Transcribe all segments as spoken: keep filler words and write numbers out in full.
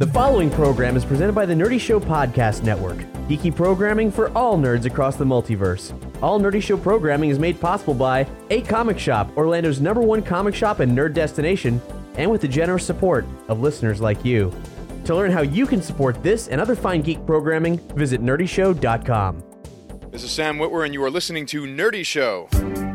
The following program is presented by the Nerdy Show Podcast Network, geeky programming for all nerds across the multiverse. All Nerdy Show programming is made possible by A Comic Shop, Orlando's number one comic shop and nerd destination, and with the generous support of listeners like you. To learn how you can support this and other fine geek programming, visit nerdy show dot com. This is Sam Witwer, and you are listening to Nerdy Show.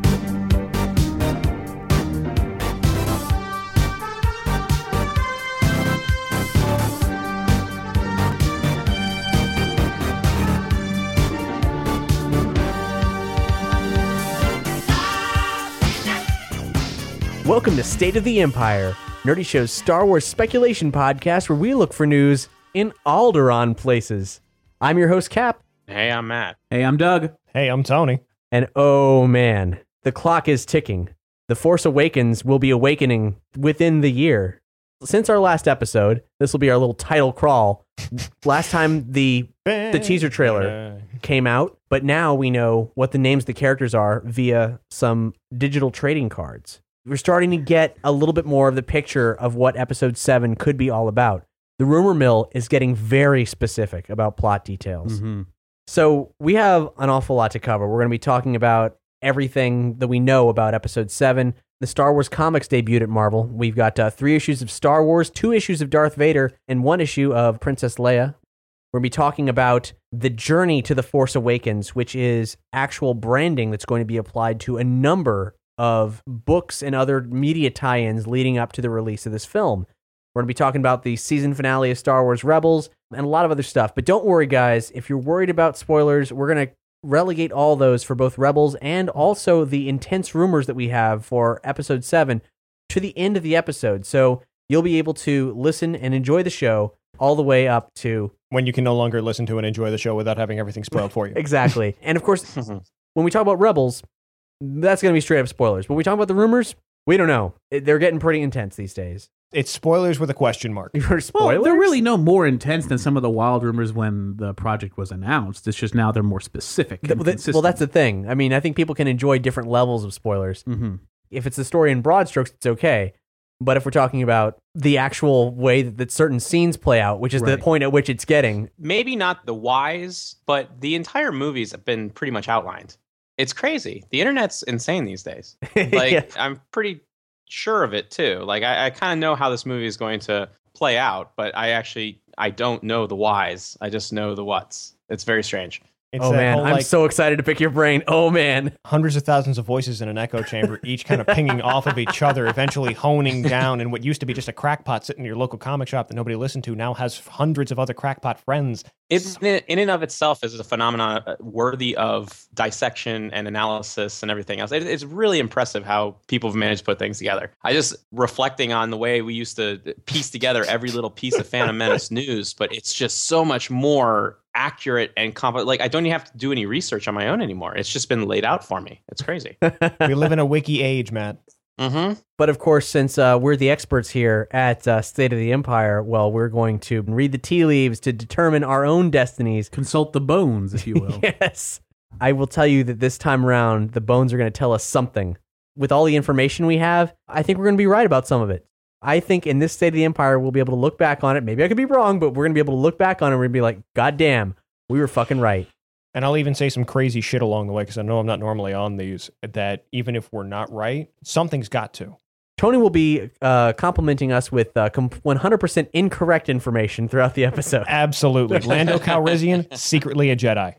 Welcome to State of the Empire, Nerdy Show's Star Wars speculation podcast where we look for news in Alderaan places. I'm your host, Cap. Hey, I'm Matt. Hey, I'm Doug. Hey, I'm Tony. And oh man, the clock is ticking. The Force Awakens will be awakening within the year. Since our last episode, this will be our little title crawl. Last time the the teaser trailer came out, but now we know what the names of the characters are via some digital trading cards. We're starting to get a little bit more of the picture of what episode seven could be all about. The rumor mill is getting very specific about plot details. Mm-hmm. So we have an awful lot to cover. We're going to be talking about everything that we know about episode seven. The Star Wars comics debuted at Marvel. We've got uh, three issues of Star Wars, two issues of Darth Vader, and one issue of Princess Leia. We're going to be talking about the journey to The Force Awakens, which is actual branding that's going to be applied to a number of books and other media tie-ins leading up to the release of this film. We're going to be talking about the season finale of Star Wars Rebels and a lot of other stuff. But don't worry, guys. If you're worried about spoilers, we're going to relegate all those for both Rebels and also the intense rumors that we have for episode seven to the end of the episode. So you'll be able to listen and enjoy the show all the way up to when you can no longer listen to and enjoy the show without having everything spoiled for you. Exactly. And of course, when we talk about Rebels, that's going to be straight up spoilers. When we talk about the rumors, we don't know. They're getting pretty intense these days. It's spoilers with a question mark. You're spoilers? Well, they're really no more intense than some of the wild rumors when the project was announced. It's just now they're more specific. Th- th- well, that's the thing. I mean, I think people can enjoy different levels of spoilers. Mm-hmm. If it's the story in broad strokes, it's okay. But if we're talking about the actual way that, that certain scenes play out, which is right. the point at which it's getting. Maybe not the whys, but the entire movies have been pretty much outlined. It's crazy. The internet's insane these days. Like, yeah. I'm pretty sure of it, too. Like, I, I kind of know how this movie is going to play out, but I actually, I don't know the whys. I just know the whats. It's very strange. It's oh, man. whole, I'm like, so excited to pick your brain. Oh, man. Hundreds of thousands of voices in an echo chamber, each kind of pinging off of each other, eventually honing down. And what used to be just a crackpot sitting in your local comic shop that nobody listened to now has hundreds of other crackpot friends. It, in and of itself, is a phenomenon worthy of dissection and analysis and everything else. It, it's really impressive how people have managed to put things together. I just reflecting on the way we used to piece together every little piece of Phantom Menace news, but it's just so much more accurate and comp- like I don't even have to do any research on my own anymore. It's just been laid out for me. It's crazy. We live in a wiki age, Matt. Mm-hmm. But of course, since uh, we're the experts here at uh, State of the Empire, well, we're going to read the tea leaves to determine our own destinies. Consult the bones, if you will. Yes. I will tell you that this time around, the bones are going to tell us something. With all the information we have, I think we're going to be right about some of it. I think in this State of the Empire, we'll be able to look back on it. Maybe I could be wrong, but we're going to be able to look back on it and we're going to be like, God damn, we were fucking right. And I'll even say some crazy shit along the way because I know I'm not normally on these, that even if we're not right, something's got to. Tony will be uh, complimenting us with uh, one hundred percent incorrect information throughout the episode. Absolutely. Lando Calrissian, secretly a Jedi.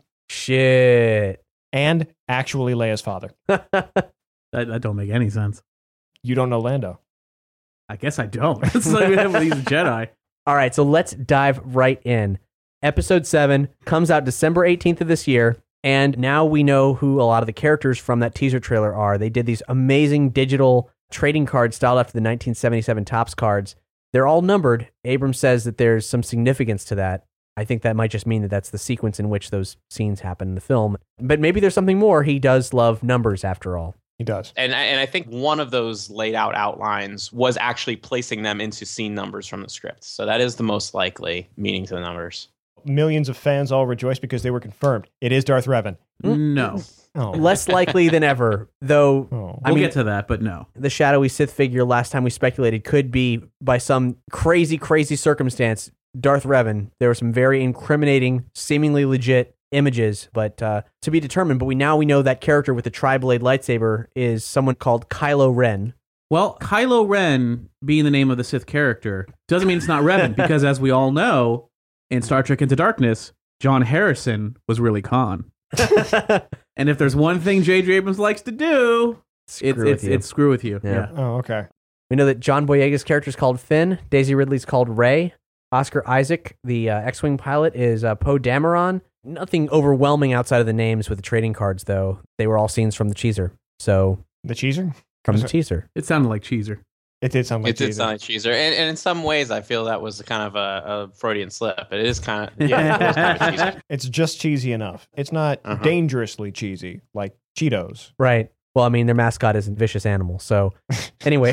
Shit. And actually Leia's father. that, that don't make any sense. You don't know Lando. I guess I don't. It's like he's a Jedi. All right, so let's dive right in. Episode seven comes out December eighteenth of this year, and now we know who a lot of the characters from that teaser trailer are. They did these amazing digital trading cards styled after the nineteen seventy-seven Topps cards. They're all numbered. Abrams says that there's some significance to that. I think that might just mean that that's the sequence in which those scenes happen in the film. But maybe there's something more. He does love numbers, after all. He does. And I, and I think one of those laid out outlines was actually placing them into scene numbers from the script. So that is the most likely meaning to the numbers. Millions of fans all rejoice because they were confirmed. It is Darth Revan. No. Oh. Less likely than ever, though. Oh. I We'll mean, get to that, but no. the shadowy Sith figure last time we speculated could be, by some crazy, crazy circumstance, Darth Revan. There were some very incriminating, seemingly legit images, but uh, to be determined. But we now we know that character with the tri-blade lightsaber is someone called Kylo Ren. Well, Kylo Ren being the name of the Sith character doesn't mean it's not Revan, because as we all know, in Star Trek Into Darkness, John Harrison was really Khan. And if there's one thing J J Abrams likes to do, Screw it's with it's, you. it's screw with you. Yeah. Yeah. Oh, okay. We know that John Boyega's character is called Finn. Daisy Ridley's called Rey. Oscar Isaac, the uh, X-Wing pilot, is uh, Poe Dameron. Nothing overwhelming outside of the names with the trading cards, though. They were all scenes from the teaser. So, The cheeser? from Was the it- teaser. It sounded like Cheezer. It did sound like It did cheeser. sound like cheeser, and, and in some ways, I feel that was kind of a, a Freudian slip. It is kind of yeah, it was kind of cheesy. It's just cheesy enough. It's not Uh-huh. dangerously cheesy like Cheetos. Right. Well, I mean, their mascot is a vicious animal. So, anyway.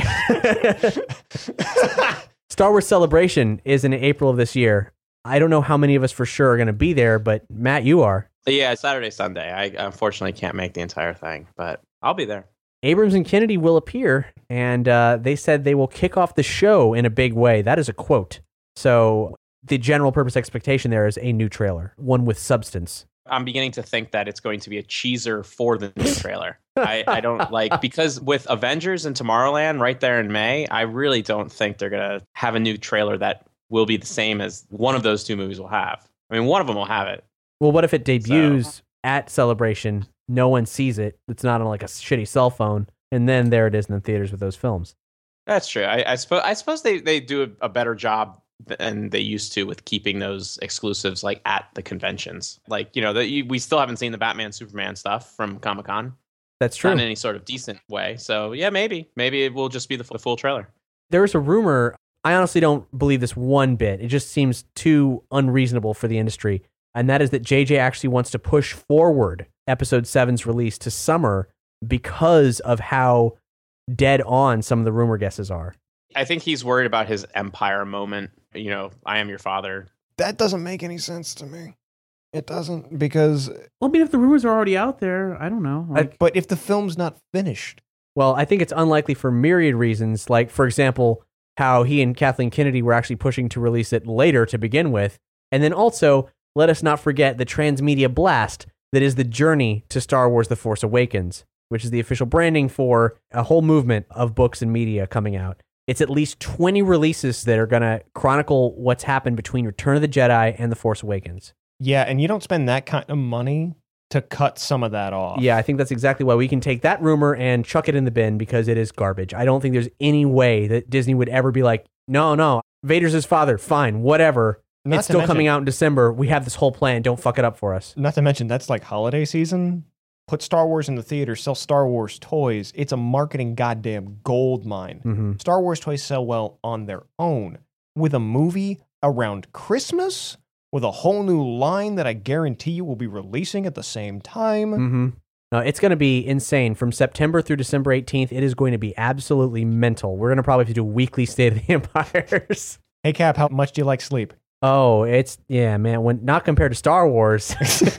Star Wars Celebration is in April of this year. I don't know how many of us for sure are going to be there, but Matt, you are. Yeah, it's Saturday, Sunday. I unfortunately can't make the entire thing, but I'll be there. Abrams and Kennedy will appear, and uh, they said they will kick off the show in a big way. That is a quote. So the general purpose expectation there is a new trailer, one with substance. I'm beginning to think that it's going to be a cheeser for the new trailer. I, I don't like, because with Avengers and Tomorrowland right there in May, I really don't think they're going to have a new trailer that will be the same as one of those two movies will have. I mean, one of them will have it. Well, what if it debuts at Celebration, no one sees it, it's not on like a shitty cell phone, and then there it is in the theaters with those films? That's true. I, I suppose I suppose they, they do a, a better job than they used to with keeping those exclusives like at the conventions. Like, you know, the, you, we still haven't seen the Batman Superman stuff from Comic-Con. That's true. Not in any sort of decent way. So yeah, maybe. Maybe it will just be the, the full trailer. There is a rumor. I honestly don't believe this one bit. It just seems too unreasonable for the industry. And that is that J J actually wants to push forward Episode seven's release to summer because of how dead on some of the rumor guesses are. I think he's worried about his Empire moment. You know, I am your father. That doesn't make any sense to me. It doesn't, because... Well, I mean, if the rumors are already out there, I don't know. Like, But if the film's not finished... Well, I think it's unlikely for myriad reasons. Like, for example, how he and Kathleen Kennedy were actually pushing to release it later to begin with. And then also, let us not forget the transmedia blast that is the journey to Star Wars The Force Awakens, which is the official branding for a whole movement of books and media coming out. It's at least twenty releases that are going to chronicle what's happened between Return of the Jedi and The Force Awakens. Yeah, and you don't spend that kind of money to cut some of that off. Yeah, I think that's exactly why we can take that rumor and chuck it in the bin, because it is garbage. I don't think there's any way that Disney would ever be like, no, no, Vader's his father. Fine, whatever. Not It's to still mention- coming out in December. We have this whole plan. Don't fuck it up for us. Not to mention, that's like holiday season. Put Star Wars in the theater, sell Star Wars toys. It's a marketing goddamn gold mine. Mm-hmm. Star Wars toys sell well on their own. With a movie around Christmas, with a whole new line that I guarantee you will be releasing at the same time. Mm-hmm. No, it's going to be insane. From September through December eighteenth, it is going to be absolutely mental. We're going to probably have to do weekly State of the Empires. Hey, Cap, how much do you like sleep? Oh, it's, yeah, man. When not compared to Star Wars.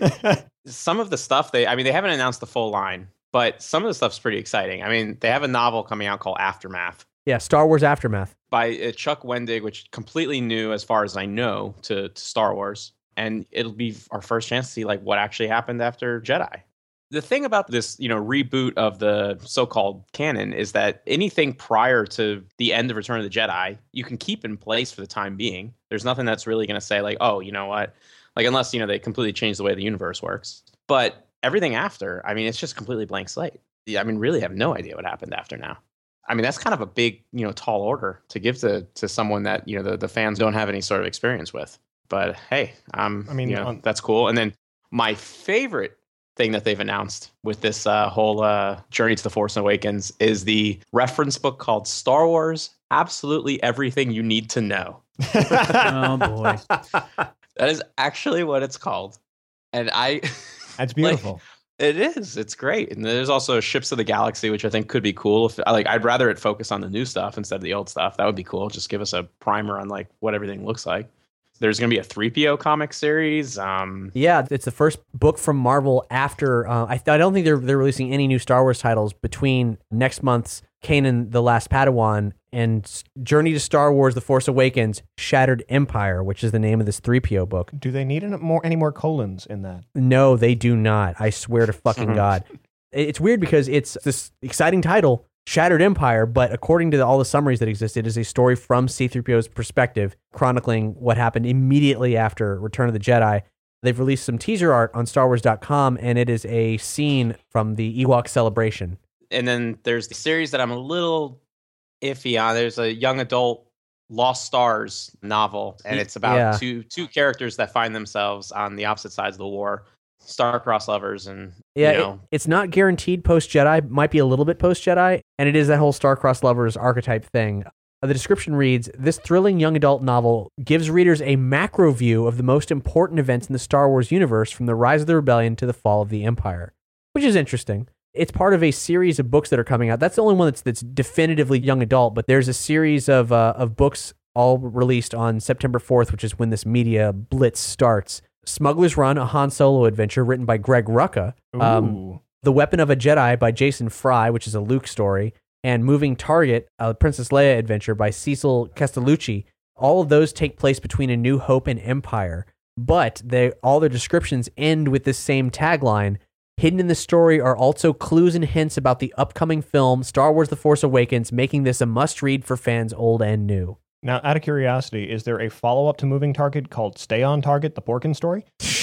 Some of the stuff they, I mean, they haven't announced the full line, but some of the stuff's pretty exciting. I mean, they have a novel coming out called Aftermath Yeah, Star Wars Aftermath. by uh, Chuck Wendig, which is completely new as far as I know to, to Star Wars. And it'll be our first chance to see like what actually happened after Jedi. The thing about this, you know, reboot of the so-called canon is that anything prior to the end of Return of the Jedi, you can keep in place for the time being. There's nothing that's really going to say like, oh, you know what? Like, unless, you know, they completely change the way the universe works. But everything after, I mean, it's just completely blank slate. I mean, really have no idea what happened after now. I mean, that's kind of a big, you know, tall order to give to to someone that, you know, the, the fans don't have any sort of experience with. But hey, um, I mean, you know, on- that's cool. And then my favorite thing that they've announced with this uh, whole uh, Journey to the Force Awakens is the reference book called Star Wars: Absolutely Everything You Need to Know. oh boy. That is actually what it's called. And I... That's beautiful. It is. It's great. And there's also Ships of the Galaxy, which I think could be cool. If like, I'd rather it focus on the new stuff instead of the old stuff. That would be cool. Just give us a primer on like what everything looks like. There's going to be a three P O comic series. Um, Yeah, it's the first book from Marvel after. Uh, I, I don't think they're they're releasing any new Star Wars titles between next month's Kanan the Last Padawan and Journey to Star Wars The Force Awakens Shattered Empire, which is the name of this three P O book. Do they need any more, any more colons in that? No, they do not. I swear to fucking God. It's weird because it's this exciting title, Shattered Empire, but according to all the summaries that exist, it is a story from C three P O's perspective, chronicling what happened immediately after Return of the Jedi. They've released some teaser art on Star Wars dot com, and it is a scene from the Ewok celebration. And then there's the series that I'm a little iffy on. There's a young adult Lost Stars novel, and it's about Yeah. two two characters that find themselves on the opposite sides of the war, star-crossed lovers, and Yeah, you know, it, it's not guaranteed post-Jedi, might be a little bit post-Jedi, and it is that whole star-crossed lovers archetype thing. The description reads, this thrilling young adult novel gives readers a macro view of the most important events in the Star Wars universe from the rise of the rebellion to the fall of the Empire, which is interesting. It's part of a series of books that are coming out. That's the only one that's that's definitively young adult, but there's a series of uh, of books all released on September fourth, which is when this media blitz starts. Smuggler's Run, a Han Solo adventure written by Greg Rucka. Um, Ooh. The Weapon of a Jedi by Jason Fry, which is a Luke story. And Moving Target, a Princess Leia adventure by Cecil Castellucci. All of those take place between A New Hope and Empire, but they all their descriptions end with the same tagline. Hidden in the story are also clues and hints about the upcoming film Star Wars The Force Awakens, making this a must-read for fans old and new. Now, out of curiosity, is there a follow-up to Moving Target called Stay on Target, the Porkin story?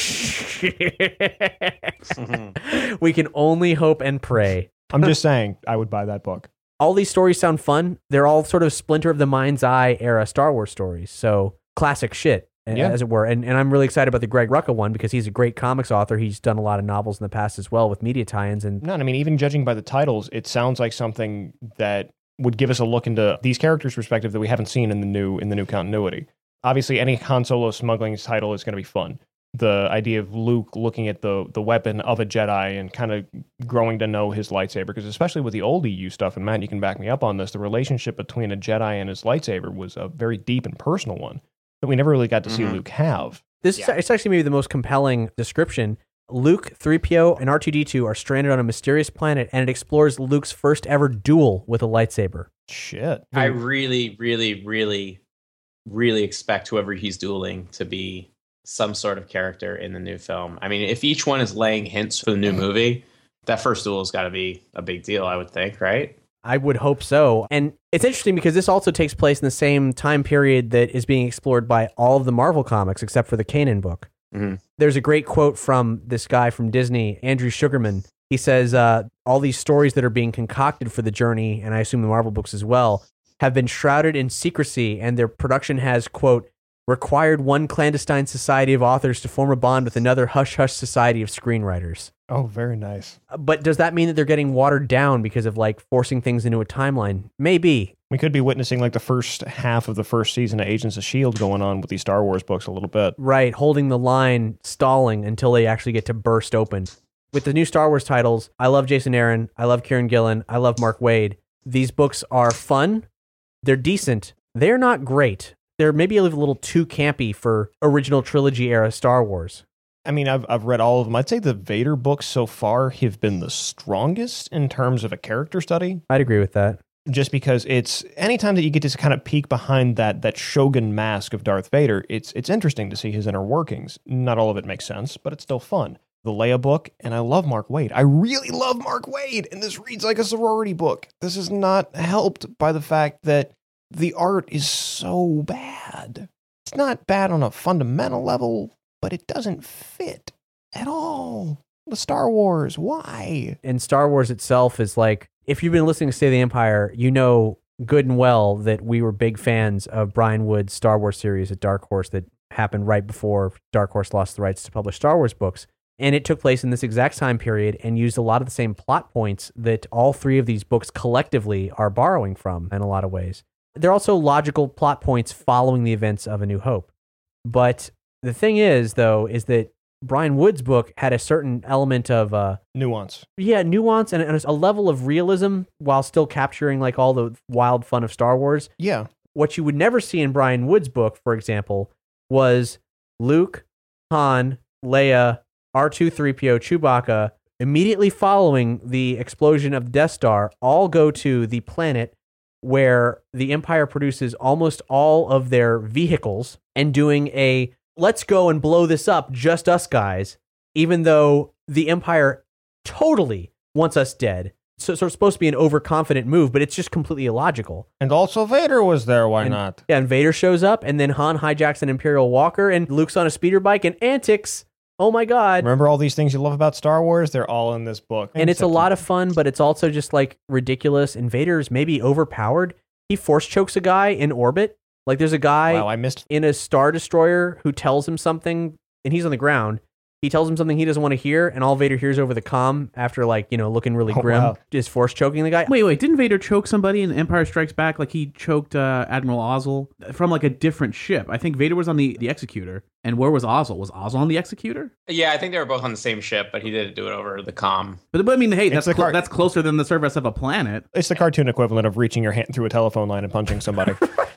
We can only hope and pray. I'm just saying, I would buy that book. All these stories sound fun. They're all sort of Splinter of the Mind's Eye era Star Wars stories. So classic shit, Yeah. as it were. And and I'm really excited about the Greg Rucka one because he's a great comics author. He's done a lot of novels in the past as well with media tie-ins. And No, I mean, even judging by the titles, it sounds like something that would give us a look into these characters' perspective that we haven't seen in the new in the new continuity. Obviously, any Han Solo smuggling title is going to be fun. The idea of Luke looking at the the weapon of a Jedi and kind of growing to know his lightsaber, because especially with the old E U stuff, and Matt, you can back me up on this, the relationship between a Jedi and his lightsaber was a very deep and personal one that we never really got to see Mhm. Luke have. this is it's actually maybe the most compelling description. Luke, three P O, and R two D two are stranded on a mysterious planet, and it explores Luke's first ever duel with a lightsaber. Shit. I really, really, really, really expect whoever he's dueling to be some sort of character in the new film. I mean, if each one is laying hints for the new movie, that first duel has got to be a big deal, I would think, right? I would hope so. And it's interesting because this also takes place in the same time period that is being explored by all of the Marvel comics, except for the Kanan book. Mhm. There's a great quote from this guy from Disney, Andrew Sugarman. He says, uh, all these stories that are being concocted for the journey, and I assume the Marvel books as well, have been shrouded in secrecy, and their production has, quote, required one clandestine society of authors to form a bond with another hush-hush society of screenwriters. Oh, very nice. But does that mean that they're getting watered down because of like forcing things into a timeline? Maybe. We could be witnessing like the first half of the first season of Agents of S H I E L D going on with these Star Wars books a little bit. Right, holding the line, stalling until they actually get to burst open. With the new Star Wars titles, I love Jason Aaron, I love Kieran Gillen, I love Mark Waid. These books are fun, they're decent, they're not great. They're maybe a little too campy for original trilogy era Star Wars. I mean, I've I've read all of them. I'd say the Vader books so far have been the strongest in terms of a character study. I'd agree with that. Just because it's anytime that you get to kind of peek behind that that Shogun mask of Darth Vader, it's it's interesting to see his inner workings. Not all of it makes sense, but it's still fun. The Leia book, and I love Mark Waid. I really love Mark Waid, and this reads like a sorority book. This is not helped by the fact that the art is so bad. It's not bad on a fundamental level, but it doesn't fit at all. The Star Wars, why? And Star Wars itself is like, if you've been listening to State of the Empire, you know good and well that we were big fans of Brian Wood's Star Wars series at Dark Horse that happened right before Dark Horse lost the rights to publish Star Wars books. And it took place in this exact time period and used a lot of the same plot points that all three of these books collectively are borrowing from in a lot of ways. They're also logical plot points following the events of A New Hope. But the thing is, though, is that Brian Wood's book had a certain element of, uh, Nuance. yeah, nuance and, and a level of realism while still capturing like all the wild fun of Star Wars. Yeah. What you would never see in Brian Wood's book, for example, was Luke, Han, Leia, R two, three P O, Chewbacca, immediately following the explosion of the Death Star, all go to the planet where the Empire produces almost all of their vehicles and doing a let's go and blow this up, just us guys, even though the Empire totally wants us dead. So, so it's supposed to be an overconfident move, but it's just completely illogical. And also Vader was there, why and, not? Yeah, and Vader shows up, and then Han hijacks an Imperial Walker, and Luke's on a speeder bike, and antics. Oh my God. Remember all these things you love about Star Wars? They're all in this book. And it's a lot of fun, but it's also just like ridiculous. And Vader's maybe overpowered. He force chokes a guy in orbit. Like there's a guy wow, I missed- in a Star Destroyer who tells him something, and he's on the ground. He tells him something he doesn't want to hear, and all Vader hears over the comm after, like, you know, looking really Oh, grim, wow. is force choking the guy. Wait, wait, didn't Vader choke somebody in Empire Strikes Back like he choked uh, Admiral Ozzel from like a different ship? I think Vader was on the, the Executor. And where was Ozzel? Was Ozzel on the Executor? Yeah, I think they were both on the same ship, but he did do it over the comm. But, but I mean, hey, that's the clo- car- that's closer than the surface of a planet. It's the cartoon equivalent of reaching your hand through a telephone line and punching somebody.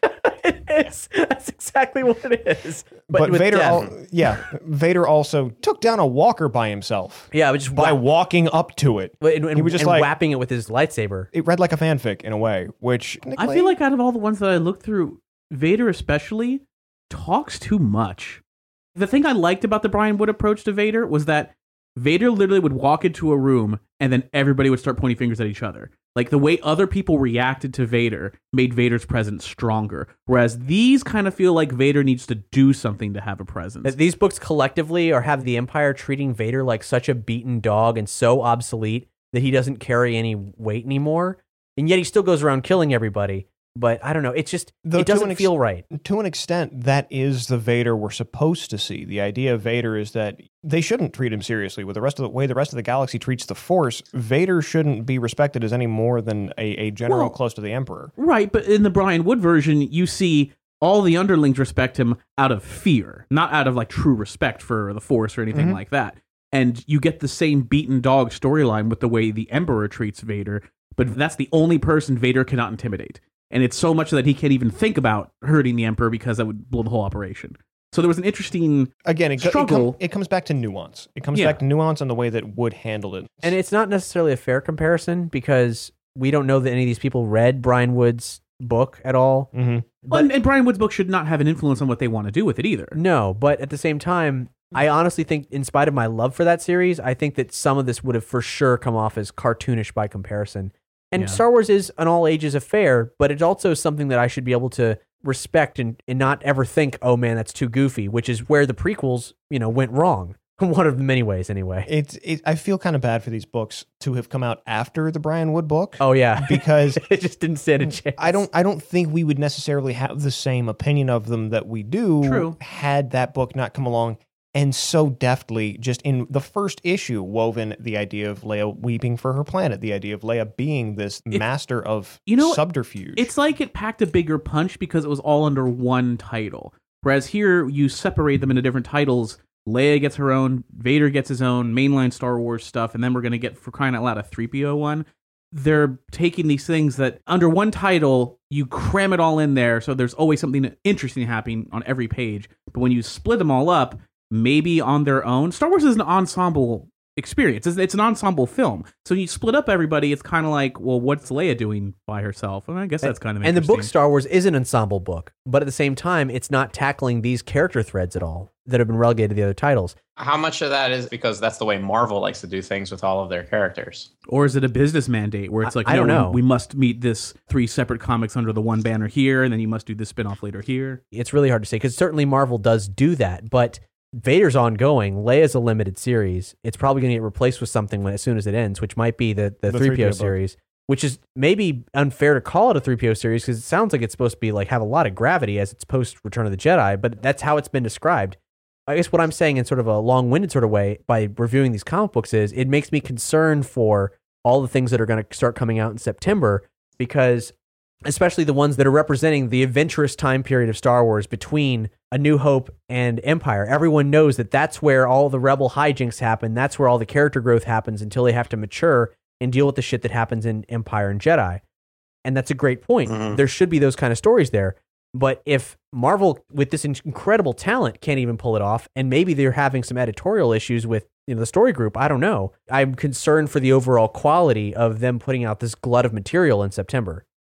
It is. That's exactly what it is. But, But with Vader, death. al- yeah, Vader also took down a walker by himself. yeah, but just By whap- walking up to it. and, and, he was just and like- whapping it with his lightsaber. It read like a fanfic in a way, which I feel like out of all the ones that I looked through, Vader especially talks too much. The thing I liked about the Brian Wood approach to Vader was that Vader literally would walk into a room and then everybody would start pointing fingers at each other. Like the way other people reacted to Vader made Vader's presence stronger. Whereas these kind of feel like Vader needs to do something to have a presence. These books collectively are have the Empire treating Vader like such a beaten dog and so obsolete that he doesn't carry any weight anymore. And yet he still goes around killing everybody. But I don't know. It's just, Though it to doesn't an ex- feel right. To an extent, that is the Vader we're supposed to see. The idea of Vader is that they shouldn't treat him seriously. With the rest of the way the rest of the galaxy treats the Force, Vader shouldn't be respected as any more than a, a general Well, close to the Emperor. Right, but in the Brian Wood version, you see all the underlings respect him out of fear, not out of like true respect for the Force or anything Mm-hmm. like that. And you get the same beaten dog storyline with the way the Emperor treats Vader, but that's the only person Vader cannot intimidate. And it's so much that he can't even think about hurting the Emperor because that would blow the whole operation. So there was an interesting Again, it, go- it, struggle. com- it comes back to nuance. It comes Yeah. back to nuance and the way that Wood handled it. And it's not necessarily a fair comparison because we don't know that any of these people read Brian Wood's book at all. Mm-hmm. Well, and, and Brian Wood's book should not have an influence on what they want to do with it either. No, but at the same time, I honestly think, in spite of my love for that series, I think that some of this would have for sure come off as cartoonish by comparison. And Yeah. Star Wars is an all ages affair, but it's also something that I should be able to respect and, and not ever think, oh man, that's too goofy, which is where the prequels, you know, went wrong. One of the many ways, anyway. It's it, I feel kind of bad for these books to have come out after the Brian Wood book. Oh yeah, because it just didn't stand a chance. I don't I don't think we would necessarily have the same opinion of them that we do True. had that book not come along and so deftly, just in the first issue, woven the idea of Leia weeping for her planet, the idea of Leia being this It- master of you know, subterfuge. It's like it packed a bigger punch because it was all under one title. Whereas here, you separate them into different titles. Leia gets her own, Vader gets his own mainline Star Wars stuff, and then we're going to get, for crying out loud, a three P O one. They're taking these things that, under one title, you cram it all in there, so there's always something interesting happening on every page. But when you split them all up, maybe on their own, Star Wars is an ensemble experience. It's, it's an ensemble film. So when you split up everybody, it's kind of like, well, what's Leia doing by herself? Well, I guess that's kind of And the interesting. book Star Wars is an ensemble book, but at the same time, it's not tackling these character threads at all that have been relegated to the other titles. How much of that is because that's the way Marvel likes to do things with all of their characters? Or is it a business mandate where it's I- like, I don't no, know. We, we must meet this three separate comics under the one banner here, and then you must do this spinoff later here. It's really hard to say because certainly Marvel does do that, but Vader's ongoing. Leia's a limited series. It's probably going to get replaced with something when as soon as it ends, which might be the, the, The three P O book. series, which is maybe unfair to call it a three P O series because it sounds like it's supposed to be like have a lot of gravity as it's post Return of the Jedi, but that's how it's been described. I guess what I'm saying in sort of a long-winded sort of way by reviewing these comic books is it makes me concerned for all the things that are going to start coming out in September because especially the ones that are representing the adventurous time period of Star Wars between A New Hope and Empire. Everyone knows that that's where all the rebel hijinks happen. That's where all the character growth happens until they have to mature and deal with the shit that happens in Empire and Jedi. And that's a great point. Mhm. There should be those kind of stories there. But if Marvel, with this incredible talent, can't even pull it off, and maybe they're having some editorial issues with you know the story group, I don't know. I'm concerned for the overall quality of them putting out this glut of material in September.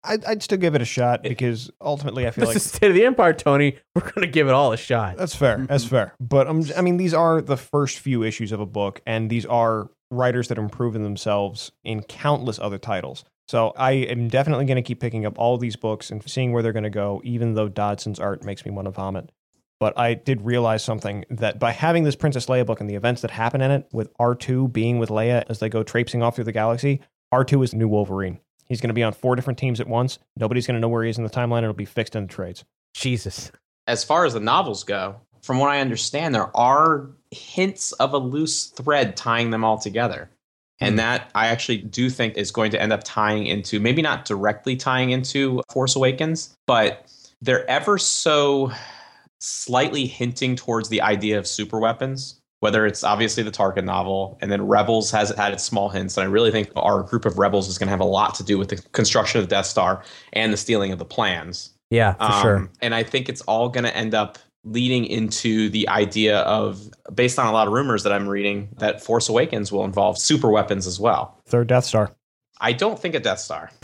I'd, I'd still give it a shot because ultimately I feel This like is State of the Empire, Tony. We're going to give it all a shot. that's fair. That's fair. But um, I mean, these are the first few issues of a book, and these are writers that have proven themselves in countless other titles. So I am definitely going to keep picking up all of these books and seeing where they're going to go, even though Dodson's art makes me want to vomit. But I did realize something, that by having this Princess Leia book and the events that happen in it, with R two being with Leia as they go traipsing off through the galaxy, R two is the new Wolverine. He's going to be on four different teams at once. Nobody's going to know where he is in the timeline. It'll be fixed in the trades. Jesus. As far as the novels go, from what I understand, there are hints of a loose thread tying them all together. And that I actually do think is going to end up tying into, maybe not directly tying into Force Awakens, but they're ever so slightly hinting towards the idea of super weapons, whether it's obviously the Tarkin novel, and then Rebels has had its small hints. And I really think our group of Rebels is going to have a lot to do with the construction of the Death Star and the stealing of the plans. Yeah, for Um, sure. And I think it's all going to end up leading into the idea of, based on a lot of rumors that I'm reading, that Force Awakens will involve super weapons as well. Third Death Star. I don't think a Death Star.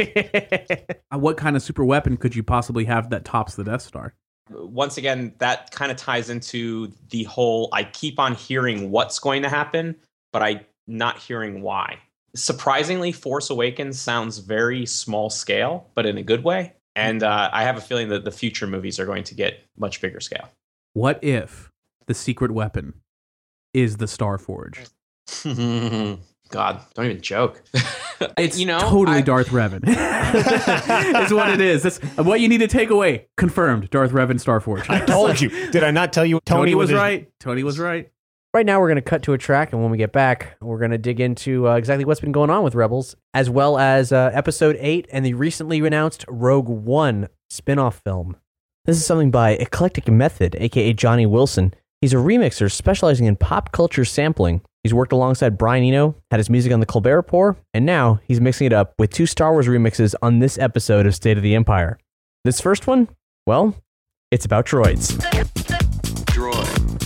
Uh, What kind of super weapon could you possibly have that tops the Death Star? Once again, that kind of ties into the whole, I keep on hearing what's going to happen, but I'm not hearing why. Surprisingly, Force Awakens sounds very small scale, but in a good way. And uh, I have a feeling that the future movies are going to get much bigger scale. What if the secret weapon is the Star Forge? God, don't even joke. It's you know, totally I- Darth Revan. It's what it is. That's what you need to take away. Confirmed. Darth Revan Star Forge. I told you. Did I not tell you? Tony, Tony with was his- right. Tony was right. Right now, we're going to cut to a track, and when we get back, we're going to dig into uh, exactly what's been going on with Rebels, as well as uh, Episode eight and the recently announced Rogue One spin-off film. This is something by Eclectic Method, aka Johnny Wilson. He's a remixer specializing in pop culture sampling. He's worked alongside Brian Eno, had his music on the Colbert Report, and now he's mixing it up with two Star Wars remixes on this episode of State of the Empire. This first one, well, it's about droids. Droid.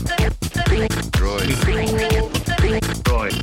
Droid. Droid.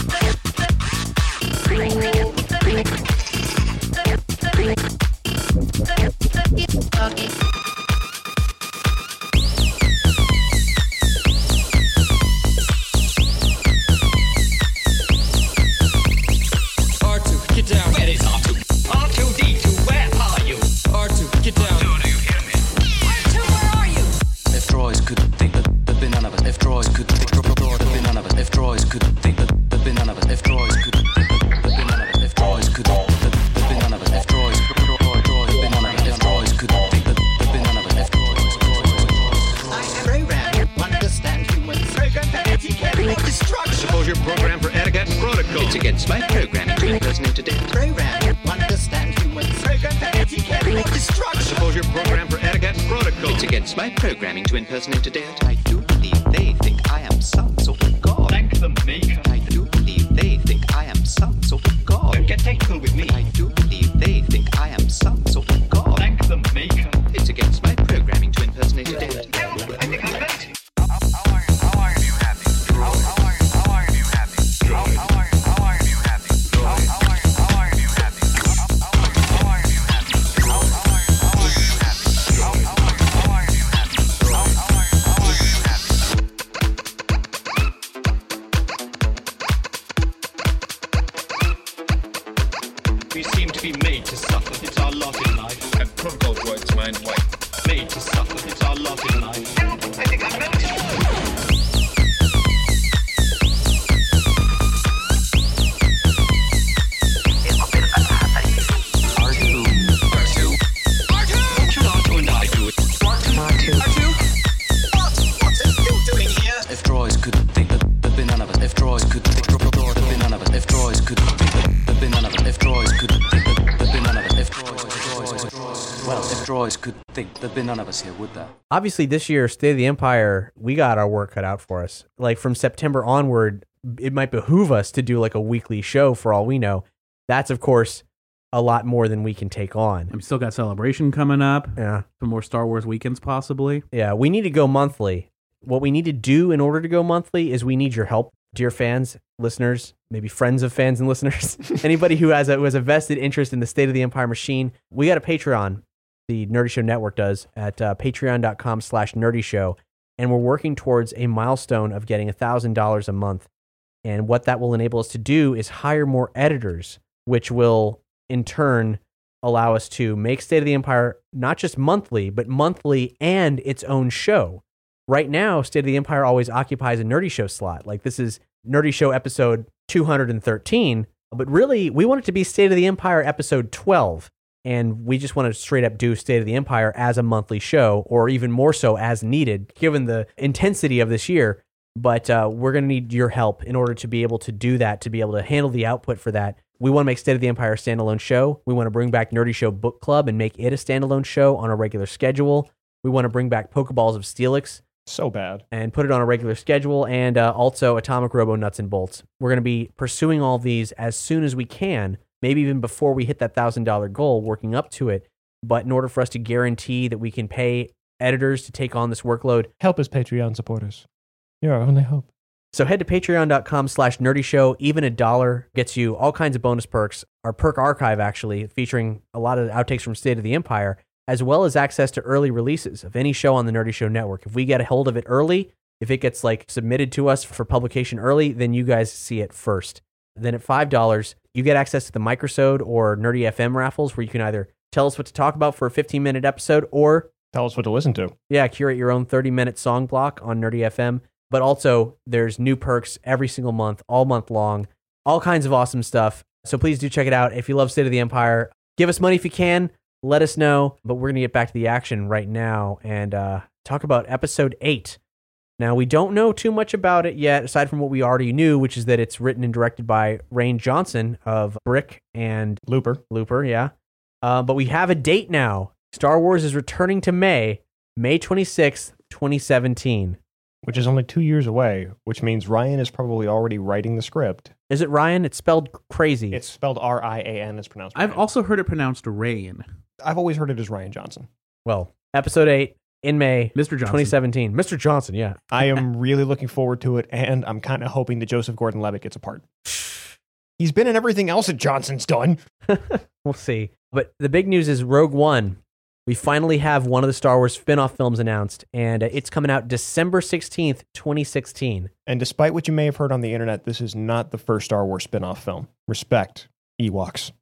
R two, get down. Where is R two? R two D two, where are you? R two, get down. Do you hear me? R two, where are you? If droids could think that there'd be none of it. If droids could think that there'd be none of it. If droids could think that there'd be none of it. If droids could think that there'd be none of it. If droids could think that there'd be none of it. If droids could think that there'd be none of it. If droids could think that there'd be none of it. If droids I am programmed to understand humans. Programmed for etiquette or destruction. Suppose you're programmed for etiquette and protocol. It's against my programming to impersonate a dead. Programmed to understand humans. Programmed for etiquette or destruction. Suppose you're programmed for etiquette and protocol. It's against my programming to impersonate a dead. I do believe they think I am some sort of god. Thank the maker. I do believe they think I am some sort of god. Don't get technical with me. I do believe they think I am some sort of god. Thank the maker. It's against my programming to impersonate a dead. I think I'm ready. We seem to be made to suffer. It's our lot in life. And protocol droids mind white. Made to suffer. It's our lot in life. I think I'm ready. R two. R two. R two. What should R two and I do? R two. R two. What? What are you doing here? If droids could think that there'd be none of it. If droids could think that there'd be none of it. If droids could think that there'd be none of it. If droids could think that there'd be none of it. If droids, droids, droids. Well, if droids could think there'd be none of us here, would there? Obviously, this year, State of the Empire, we got our work cut out for us. Like, from September onward, it might behoove us to do, like, a weekly show for all we know. That's, of course, a lot more than we can take on. And we still got Celebration coming up. Yeah. Some more Star Wars weekends, possibly. Yeah, we need to go monthly. What we need to do in order to go monthly is we need your help, dear fans. listeners, maybe friends of fans and listeners, anybody who has a, who has a vested interest in the State of the Empire machine, we got a Patreon, the Nerdy Show Network does, at uh, patreon.com slash nerdy show. And we're working towards a milestone of getting one thousand dollars a month. And what that will enable us to do is hire more editors, which will in turn allow us to make State of the Empire not just monthly, but monthly and its own show. Right now, State of the Empire always occupies a Nerdy Show slot. Like this is Nerdy Show episode two hundred thirteen, but really we want it to be State of the Empire episode twelve. And we just want to straight up do State of the Empire as a monthly show, or even more so as needed, given the intensity of this year. But uh, we're going to need your help in order to be able to do that, to be able to handle the output for that. We want to make State of the Empire a standalone show. We want to bring back Nerdy Show Book Club and make it a standalone show on a regular schedule. We want to bring back Pokeballs of Steelix. So bad. And put it on a regular schedule. And uh, also Atomic Robo Nuts and Bolts. We're going to be pursuing all of these as soon as we can, maybe even before we hit that one thousand dollars goal, working up to it. But in order for us to guarantee that we can pay editors to take on this workload, help us, Patreon supporters. You're our only hope. So head to patreon.com slash nerdy show. Even a dollar gets you all kinds of bonus perks. Our perk archive, actually, featuring a lot of outtakes from State of the Empire, as well as access to early releases of any show on the Nerdy Show Network. If we get a hold of it early, if it gets like submitted to us for publication early, then you guys see it first. Then at five dollars, you get access to the Microsode or Nerdy F M raffles, where you can either tell us what to talk about for a fifteen-minute episode, or tell us what to listen to. Yeah, curate your own thirty-minute song block on Nerdy F M. But also, there's new perks every single month, all month long, all kinds of awesome stuff. So please do check it out. If you love State of the Empire, give us money if you can. Let us know. But we're going to get back to the action right now and uh, talk about episode eight. Now, we don't know too much about it yet, aside from what we already knew, which is that it's written and directed by Rain Johnson of Brick and Looper. Looper, yeah. Uh, but we have a date now. Star Wars is returning to May, May twenty-sixth, twenty seventeen. Which is only two years away, which means Ryan is probably already writing the script. Is it Ryan? It's spelled crazy. It's spelled R I A N. It's pronounced I've Ryan. also heard it pronounced Rain. I've always heard it as Ryan Johnson. Well, episode eight in May, Mister Johnson. twenty seventeen. Mister Johnson, yeah. I am really looking forward to it, and I'm kind of hoping that Joseph Gordon-Levitt gets a part. He's been in everything else that Johnson's done. We'll see. But the big news is Rogue One. We finally have one of the Star Wars spin-off films announced, and it's coming out December sixteenth, twenty sixteen. And despite what you may have heard on the internet, this is not the first Star Wars spin-off film. Respect, Ewoks.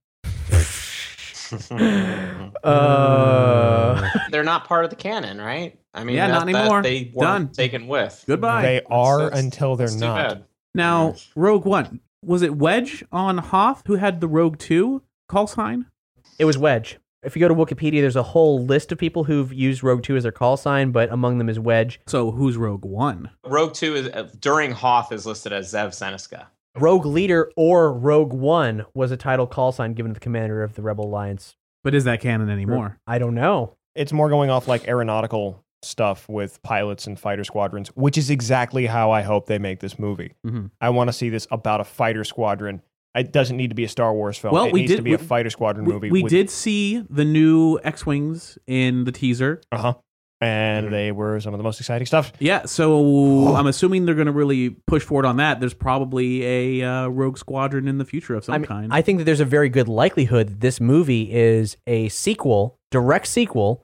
uh, They're not part of the canon, right? I mean, Yeah, that, not anymore. That they weren't Done. taken with. Goodbye. They are That's- until they're That's too not. bad. Now, Rogue One. Was it Wedge on Hoth who had the Rogue two call sign? it was Wedge. If you go to Wikipedia, there's a whole list of people who've used Rogue two as their call sign, but among them is Wedge. So who's Rogue One? Rogue Two is uh, during Hoth is listed as Zev Seneska. Rogue Leader or Rogue One was a title call sign given to the commander of the Rebel Alliance. But is that canon anymore? I don't know. It's more going off like aeronautical stuff with pilots and fighter squadrons, which is exactly how I hope they make this movie. Mm-hmm. I want to see this about a fighter squadron. It doesn't need to be a Star Wars film. Well, it we needs did- to be we- a fighter squadron We, movie. we with, did see the new X-Wings in the teaser. Uh-huh. And they were some of the most exciting stuff. Yeah, so I'm assuming they're going to really push forward on that. There's probably a uh, Rogue Squadron in the future of some I mean, kind. I think that there's a very good likelihood that this movie is a sequel, direct sequel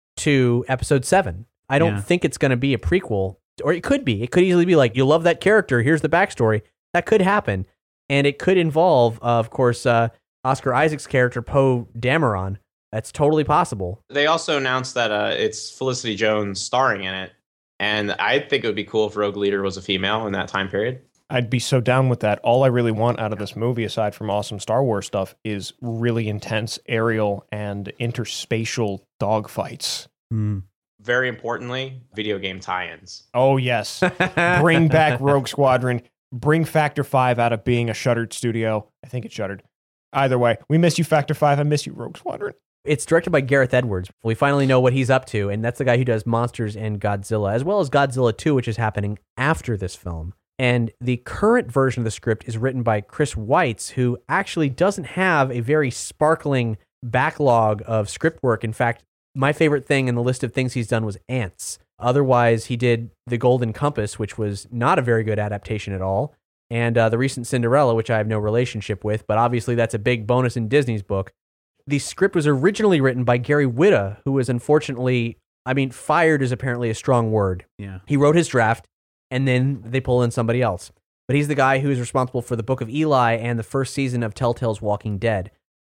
to Episode seven. I don't Yeah. think it's going to be a prequel, or it could be. It could easily be like, you love that character, here's the backstory. That could happen. And it could involve, uh, of course, uh, Oscar Isaac's character, Poe Dameron. That's totally possible. They also announced that uh, it's Felicity Jones starring in it, and I think it would be cool if Rogue Leader was a female in that time period. I'd be so down with that. All I really want out of this movie, aside from awesome Star Wars stuff, is really intense aerial and interspatial dogfights. Hmm. Very importantly, video game tie-ins. Oh, yes. Bring back Rogue Squadron. Bring Factor five out of being a shuttered studio. I think it's shuttered. Either way, we miss you, Factor five. I miss you, Rogue Squadron. It's directed by Gareth Edwards. We finally know what he's up to, and that's the guy who does Monsters and Godzilla, as well as Godzilla two, which is happening after this film. And the current version of the script is written by Chris Weitz, who actually doesn't have a very sparkling backlog of script work. In fact, my favorite thing in the list of things he's done was Ants. Otherwise, he did The Golden Compass, which was not a very good adaptation at all. and uh, the recent Cinderella, which I have no relationship with, but obviously that's a big bonus in Disney's book. The script was originally written by Gary Whitta, who was unfortunately, I mean, fired is apparently a strong word. Yeah. He wrote his draft, and then they pull in somebody else. But he's the guy who is responsible for the Book of Eli and the first season of Telltale's Walking Dead.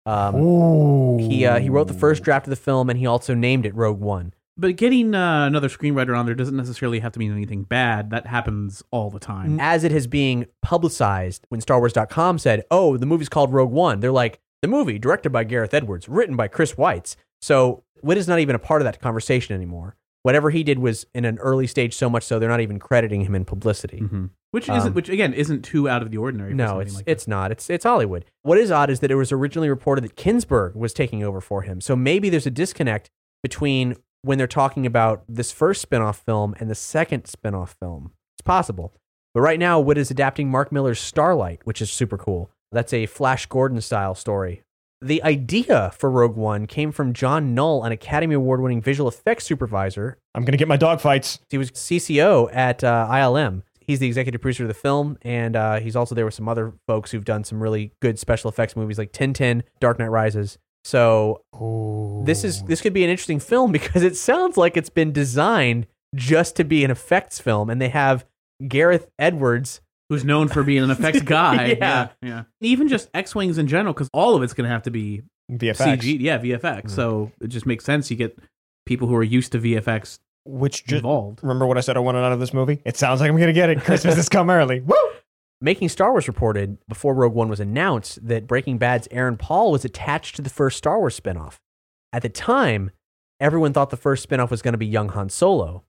Um, he uh, he wrote the first draft of the film, and he also named it Rogue One. But getting uh, another screenwriter on there doesn't necessarily have to mean anything bad. That happens all the time. As it is being publicized, when Star Wars dot com said, oh, the movie's called Rogue One, they're like, the movie, directed by Gareth Edwards, written by Chris Weitz. So Whitt is not even a part of that conversation anymore. Whatever he did was in an early stage, so much so they're not even crediting him in publicity. Mm-hmm. Which isn't, Um, which again isn't too out of the ordinary. For No, something it's like it's not. It's it's Hollywood. What is odd is that it was originally reported that Kinsberg was taking over for him. So maybe there's a disconnect between when they're talking about this first spin-off film and the second spin-off film. It's possible. But right now, Whitt is adapting Mark Miller's Starlight, which is super cool. That's a Flash Gordon-style story. The idea for Rogue One came from John Null, an Academy Award-winning visual effects supervisor. I'm going to get my dogfights. He was C C O at uh, I L M. He's the executive producer of the film, and uh, he's also there with some other folks who've done some really good special effects movies like Tintin, Dark Knight Rises. So Ooh. this is this could be an interesting film because it sounds like it's been designed just to be an effects film, and they have Gareth Edwards, who's known for being an effects guy. Yeah. yeah, yeah. Even just X-Wings in general, because all of it's going to have to be V F X. C G. Yeah, V F X. Mm. So it just makes sense. You get people who are used to V F X Which just, involved. remember what I said I wanted out of this movie? It sounds like I'm going to get it. Christmas has come early. Woo! Making Star Wars reported before Rogue One was announced that Breaking Bad's Aaron Paul was attached to the first Star Wars spinoff. At the time, everyone thought the first spinoff was going to be young Han Solo.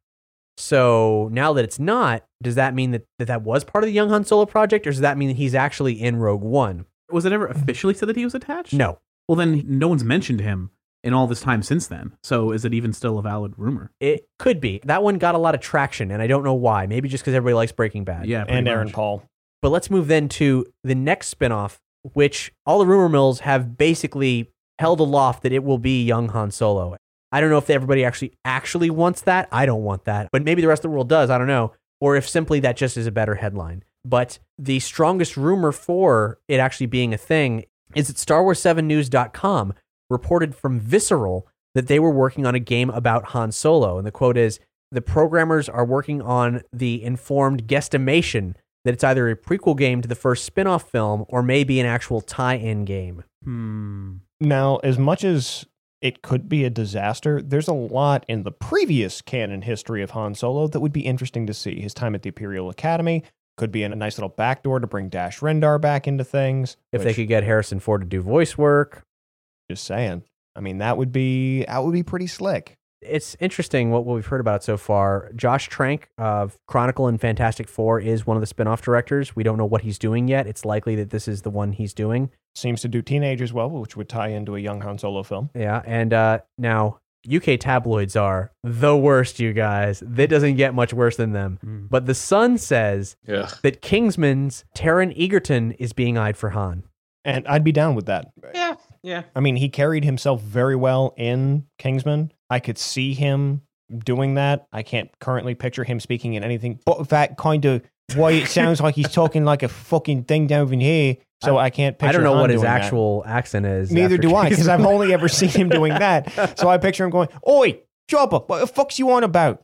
So now that it's not, does that mean that, that that was part of the young Han Solo project, or does that mean that he's actually in Rogue One? Was it ever officially said that he was attached? No. Well, then no one's mentioned him in all this time since then. So is it even still a valid rumor? It could be. That one got a lot of traction, and I don't know why. Maybe just because everybody likes Breaking Bad. Yeah, pretty And Aaron much. Paul. But let's move then to the next spinoff, which all the rumor mills have basically held aloft that it will be young Han Solo. I don't know if everybody actually actually wants that. I don't want that. But maybe the rest of the world does. I don't know. Or if simply that just is a better headline. But the strongest rumor for it actually being a thing is that Star Wars seven news dot com reported from Visceral that they were working on a game about Han Solo. And the quote is, the programmers are working on the informed guesstimation that it's either a prequel game to the first spin-off film or maybe an actual tie-in game. Hmm. Now, as much as it could be a disaster, there's a lot in the previous canon history of Han Solo that would be interesting to see. His time at the Imperial Academy could be a nice little backdoor to bring Dash Rendar back into things. If they which- could get Harrison Ford to do voice work. Just saying. I mean, that would be that would be pretty slick. It's interesting what, what we've heard about it so far. Josh Trank of Chronicle and Fantastic Four is one of the spin-off directors. We don't know what he's doing yet. It's likely that this is the one he's doing. Seems to do teenagers well, which would tie into a young Han Solo film. Yeah, and uh, now U K tabloids are the worst, you guys. That doesn't get much worse than them. Mm. But The Sun says Ugh. that Kingsman's Taron Egerton is being eyed for Han. And I'd be down with that. Yeah, yeah. I mean, he carried himself very well in Kingsman. I could see him doing that. I can't currently picture him speaking in anything but that kind of why it sounds like he's talking like a fucking thing down in here. So I, can't picture I don't know Han what his doing that. actual accent is. Neither after do I, because I've Kingsman. only ever seen him doing that. So I picture him going, "Oi, Jabba, what the fuck's you on about?"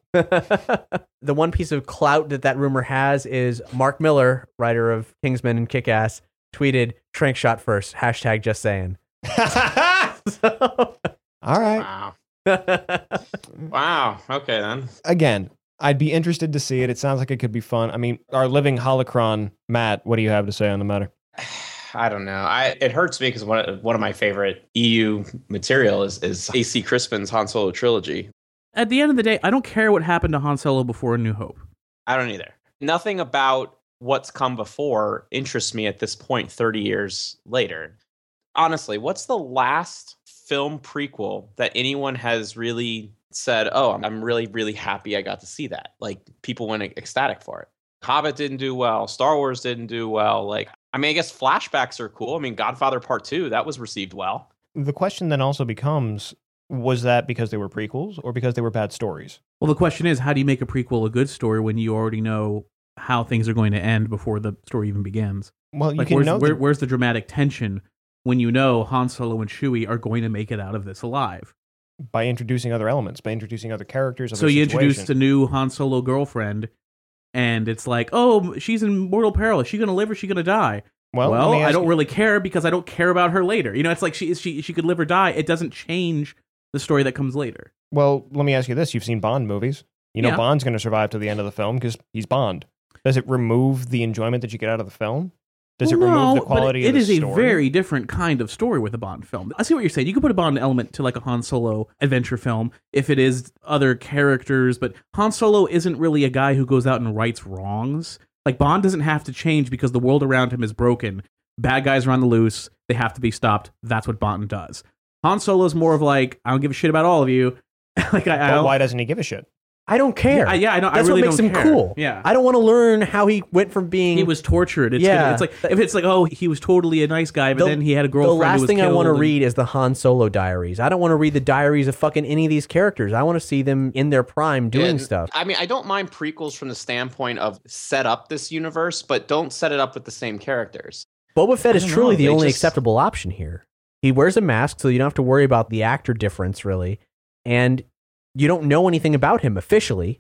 The one piece of clout that that rumor has is Mark Miller, writer of Kingsman and Kick-Ass, tweeted, Trank shot first, hashtag just saying. So- All right. Wow. Wow. Okay, then. Again, I'd be interested to see it. It sounds like it could be fun. I mean, our living holocron, Matt, what do you have to say on the matter? I don't know. I it hurts me because one of, one of my favorite E U material is is A C Crispin's Han Solo trilogy. At the end of the day, I don't care what happened to Han Solo before A New Hope. I don't either. Nothing about what's come before interests me at this point, thirty years later. Honestly, what's the last film prequel that anyone has really said, oh, I'm really, really happy I got to see that? Like, people went ecstatic for it. Hobbit didn't do well. Star Wars didn't do well. Like, I mean, I guess flashbacks are cool. I mean, Godfather Part two, that was received well. The question then also becomes, was that because they were prequels or because they were bad stories? Well, the question is, how do you make a prequel a good story when you already know how things are going to end before the story even begins. Well, you Like, can where's, know where, that- where's the dramatic tension when you know Han Solo and Chewie are going to make it out of this alive? by introducing other elements, by introducing other characters. Other So you situations. introduced a new Han Solo girlfriend, and it's like, oh, she's in mortal peril. Is she going to live or is she going to die? Well, Well, let me I ask don't you- really care because I don't care about her later. You know, it's like she she she could live or die. It doesn't change the story that comes later. Well, let me ask you this: you've seen Bond movies. You know Yeah. Bond's going to survive to the end of the film because he's Bond. Does it remove the enjoyment that you get out of the film? Does it Well, remove the no, quality but of it the is story? a very different kind of story with a Bond film. I see what you're saying. You could put a Bond element to like a Han Solo adventure film if it is other characters, but Han Solo isn't really a guy who goes out and rights wrongs. Like, Bond doesn't have to change because the world around him is broken. Bad guys are on the loose. They have to be stopped. That's what Bond does. Han Solo's more of like, I don't give a shit about all of you. like I, I Well, don't, why doesn't he give a shit? I don't care. Yeah, I- yeah, I don't- I That's really what makes don't him care. cool. Yeah. I don't want to learn how he went from being. he was tortured. It's Yeah. gonna, it's like if it's like, oh, he was totally a nice guy, but The- then he had a The girlfriend who last was thing I killed want to and- read is the Han Solo diaries. I don't want to read the diaries of fucking any of these characters. I want to see them in their prime doing And, stuff. I mean, I don't mind prequels from the standpoint of set up this universe, but don't set it up with the same characters. Boba Fett I is don't truly know, the they only just- acceptable option here. He wears a mask, so you don't have to worry about the actor difference, really. And you don't know anything about him officially.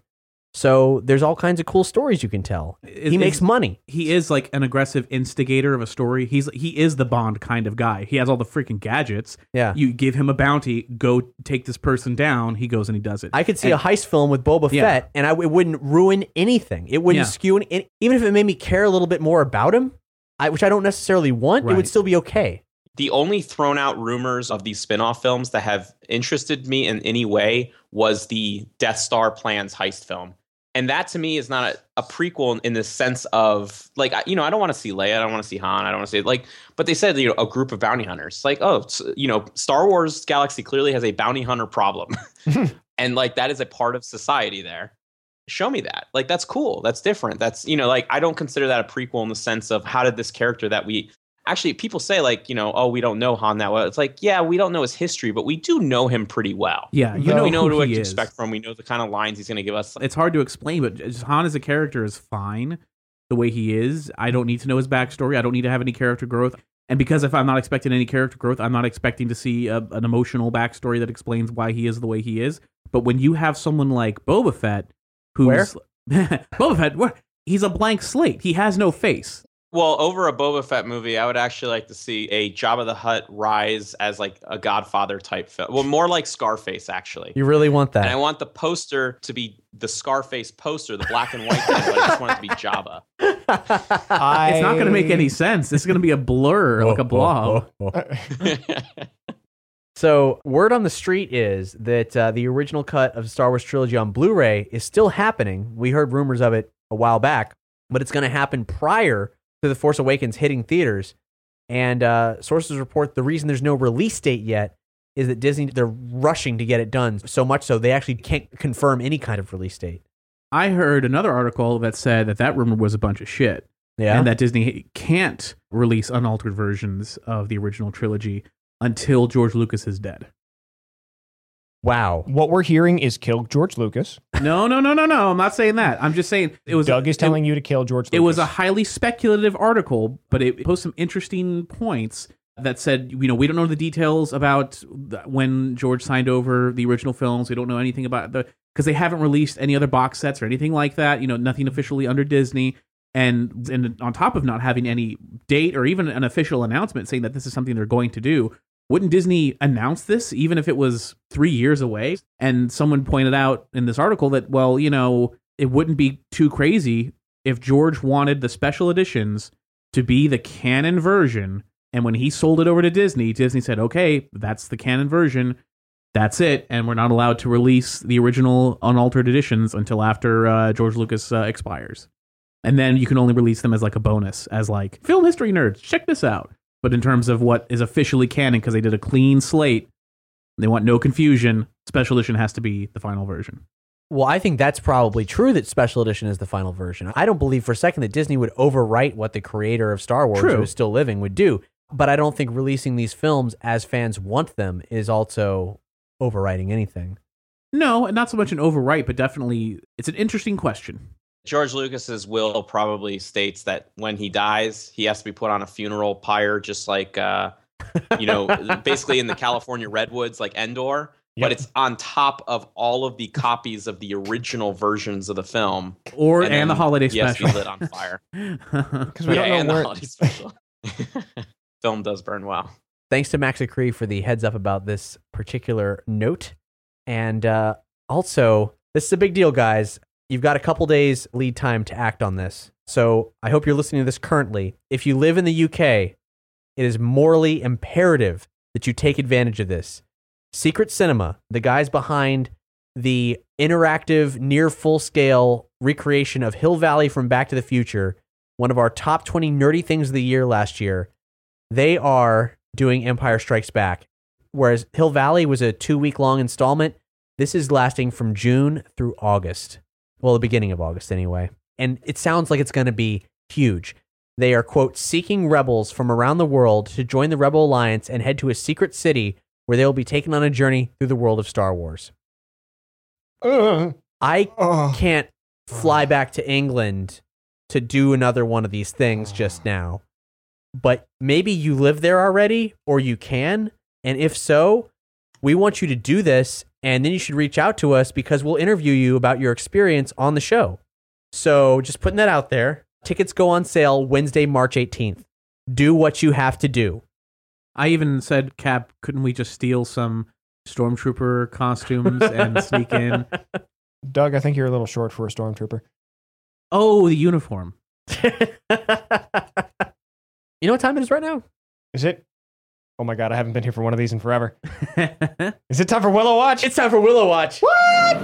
So there's all kinds of cool stories you can tell. Is- he makes is- money. He is like an aggressive instigator of a story. He's he is the Bond kind of guy. He has all the freaking gadgets. Yeah. You give him a bounty, go take this person down. He goes and he does it. I could see And- a heist film with Boba Yeah. Fett, and I, it wouldn't ruin anything. It wouldn't Yeah. skew, any, even if it made me care a little bit more about him, I, which I don't necessarily want, it would Right. still be okay. The only thrown out rumors of these spin-off films that have interested me in any way was the Death Star plans heist film. And that to me is not a, a prequel in the sense of like, I- you know, I don't want to see Leia. I don't want to see Han. I don't want to see like, but they said, you know, a group of bounty hunters like, oh, it's, you know, Star Wars Galaxy clearly has a bounty hunter problem. And like, that is a part of society there. Show me that. Like, that's cool. That's different. That's, you know, like, I don't consider that a prequel in the sense of how did this character that we actually, people say like, you know, oh, we don't know Han that well. It's like, yeah, we don't know his history, but we do know him pretty well. yeah, you No, know we know who what he to is. expect from him. We know the kind of lines he's going to give us. It's hard to explain, but just Han as a character is fine the way he is. I don't need to know his backstory. I don't need to have any character growth. And because if I'm not expecting any character growth, I'm not expecting to see a, an emotional backstory that explains why he is the way he is. But when you have someone like Boba Fett, who's Where? Boba Fett, where? He's a blank slate. He has no face. Well, over a Boba Fett movie, I would actually like to see a Jabba the Hutt rise as like a Godfather type film. Well, more like Scarface, actually. You really want And I that. want the poster to be the Scarface poster, the black and white thing, but I just want it to be Jabba. I, It's not going to make any sense. It's going to be a blur, like a blob. So, word on the street is that uh, the original cut of Star Wars Trilogy on Blu-ray is still happening. We heard rumors of it a while back, but it's going to happen prior to The Force Awakens hitting theaters. And uh, sources report the reason there's no release date yet is that Disney, they're rushing to get it done, so much so they actually can't confirm any kind of release date. I heard another article that said that that rumor was a bunch of shit. Yeah. And that Disney can't release unaltered versions of the original trilogy until George Lucas is dead. Wow. What we're hearing is kill George Lucas. No, no, no, no, no. I'm not saying that. I'm just saying it was. Doug is it- telling you to kill George Lucas. It was a highly speculative article, but it posed some interesting points that said, you know, we don't know the details about th- when George signed over the original films. We don't know anything about the, because they haven't released any other box sets or anything like that. You know, nothing officially under Disney. And, and on top of not having any date or even an official announcement saying that this is something they're going to do, wouldn't Disney announce this even if it was three years away? And someone pointed out in this article that, well, you know, it wouldn't be too crazy if George wanted the special editions to be the canon version. And when he sold it over to Disney, Disney said, okay, that's the canon version. That's it. And we're not allowed to release the original unaltered editions until after uh, George Lucas uh, expires. And then you can only release them as like a bonus, as like, film history nerds, check this out. But in terms of what is officially canon, because they did a clean slate, they want no confusion, special edition has to be the final version. Well, I think that's probably true that Special Edition is the final version. I don't believe for a second that Disney would overwrite what the creator of Star Wars, True. who is still living, would do. But I don't think releasing these films as fans want them is also overwriting anything. No, not so much an overwrite, but definitely it's an interesting question. George Lucas's will probably states that when he dies, he has to be put on a funeral pyre, just like, uh, you know, basically in the California redwoods, like Endor. Yep. But it's on top of all of the copies of the original versions of the film, Or and, then the holiday he has special. to be lit on fire. Because we yeah, don't and know the where. holiday special. Film does burn well. Thanks to Max Acree for the heads up about this particular note. And uh, also, this is a big deal, guys. You've got a couple days lead time to act on this. So I hope you're listening to this currently. If you live in the U K, it is morally imperative that you take advantage of this. Secret Cinema, the guys behind the interactive, near full-scale recreation of Hill Valley from Back to the Future, one of our top twenty nerdy things of the year last year, they are doing Empire Strikes Back. Whereas Hill Valley was a two-week-long installment, this is lasting from June through August. Well, the beginning of August, anyway. And it sounds like it's going to be huge. They are, quote, seeking rebels from around the world to join the Rebel Alliance and head to a secret city where they will be taken on a journey through the world of Star Wars. Uh, I uh, can't fly back to England to do another one of these things just now. But maybe you live there already, or you can. And if so, we want you to do this, and then you should reach out to us because we'll interview you about your experience on the show. So just putting that out there. Tickets go on sale Wednesday, March eighteenth. Do what you have to do. I even said, Cap, couldn't we just steal some stormtrooper costumes and sneak in? Doug, I think you're a little short for a stormtrooper. Oh, the uniform. You know what time it is right now? Is it? Oh my god, I haven't been here for one of these in forever. Is it time for Willow Watch? It's time for Willow Watch. What?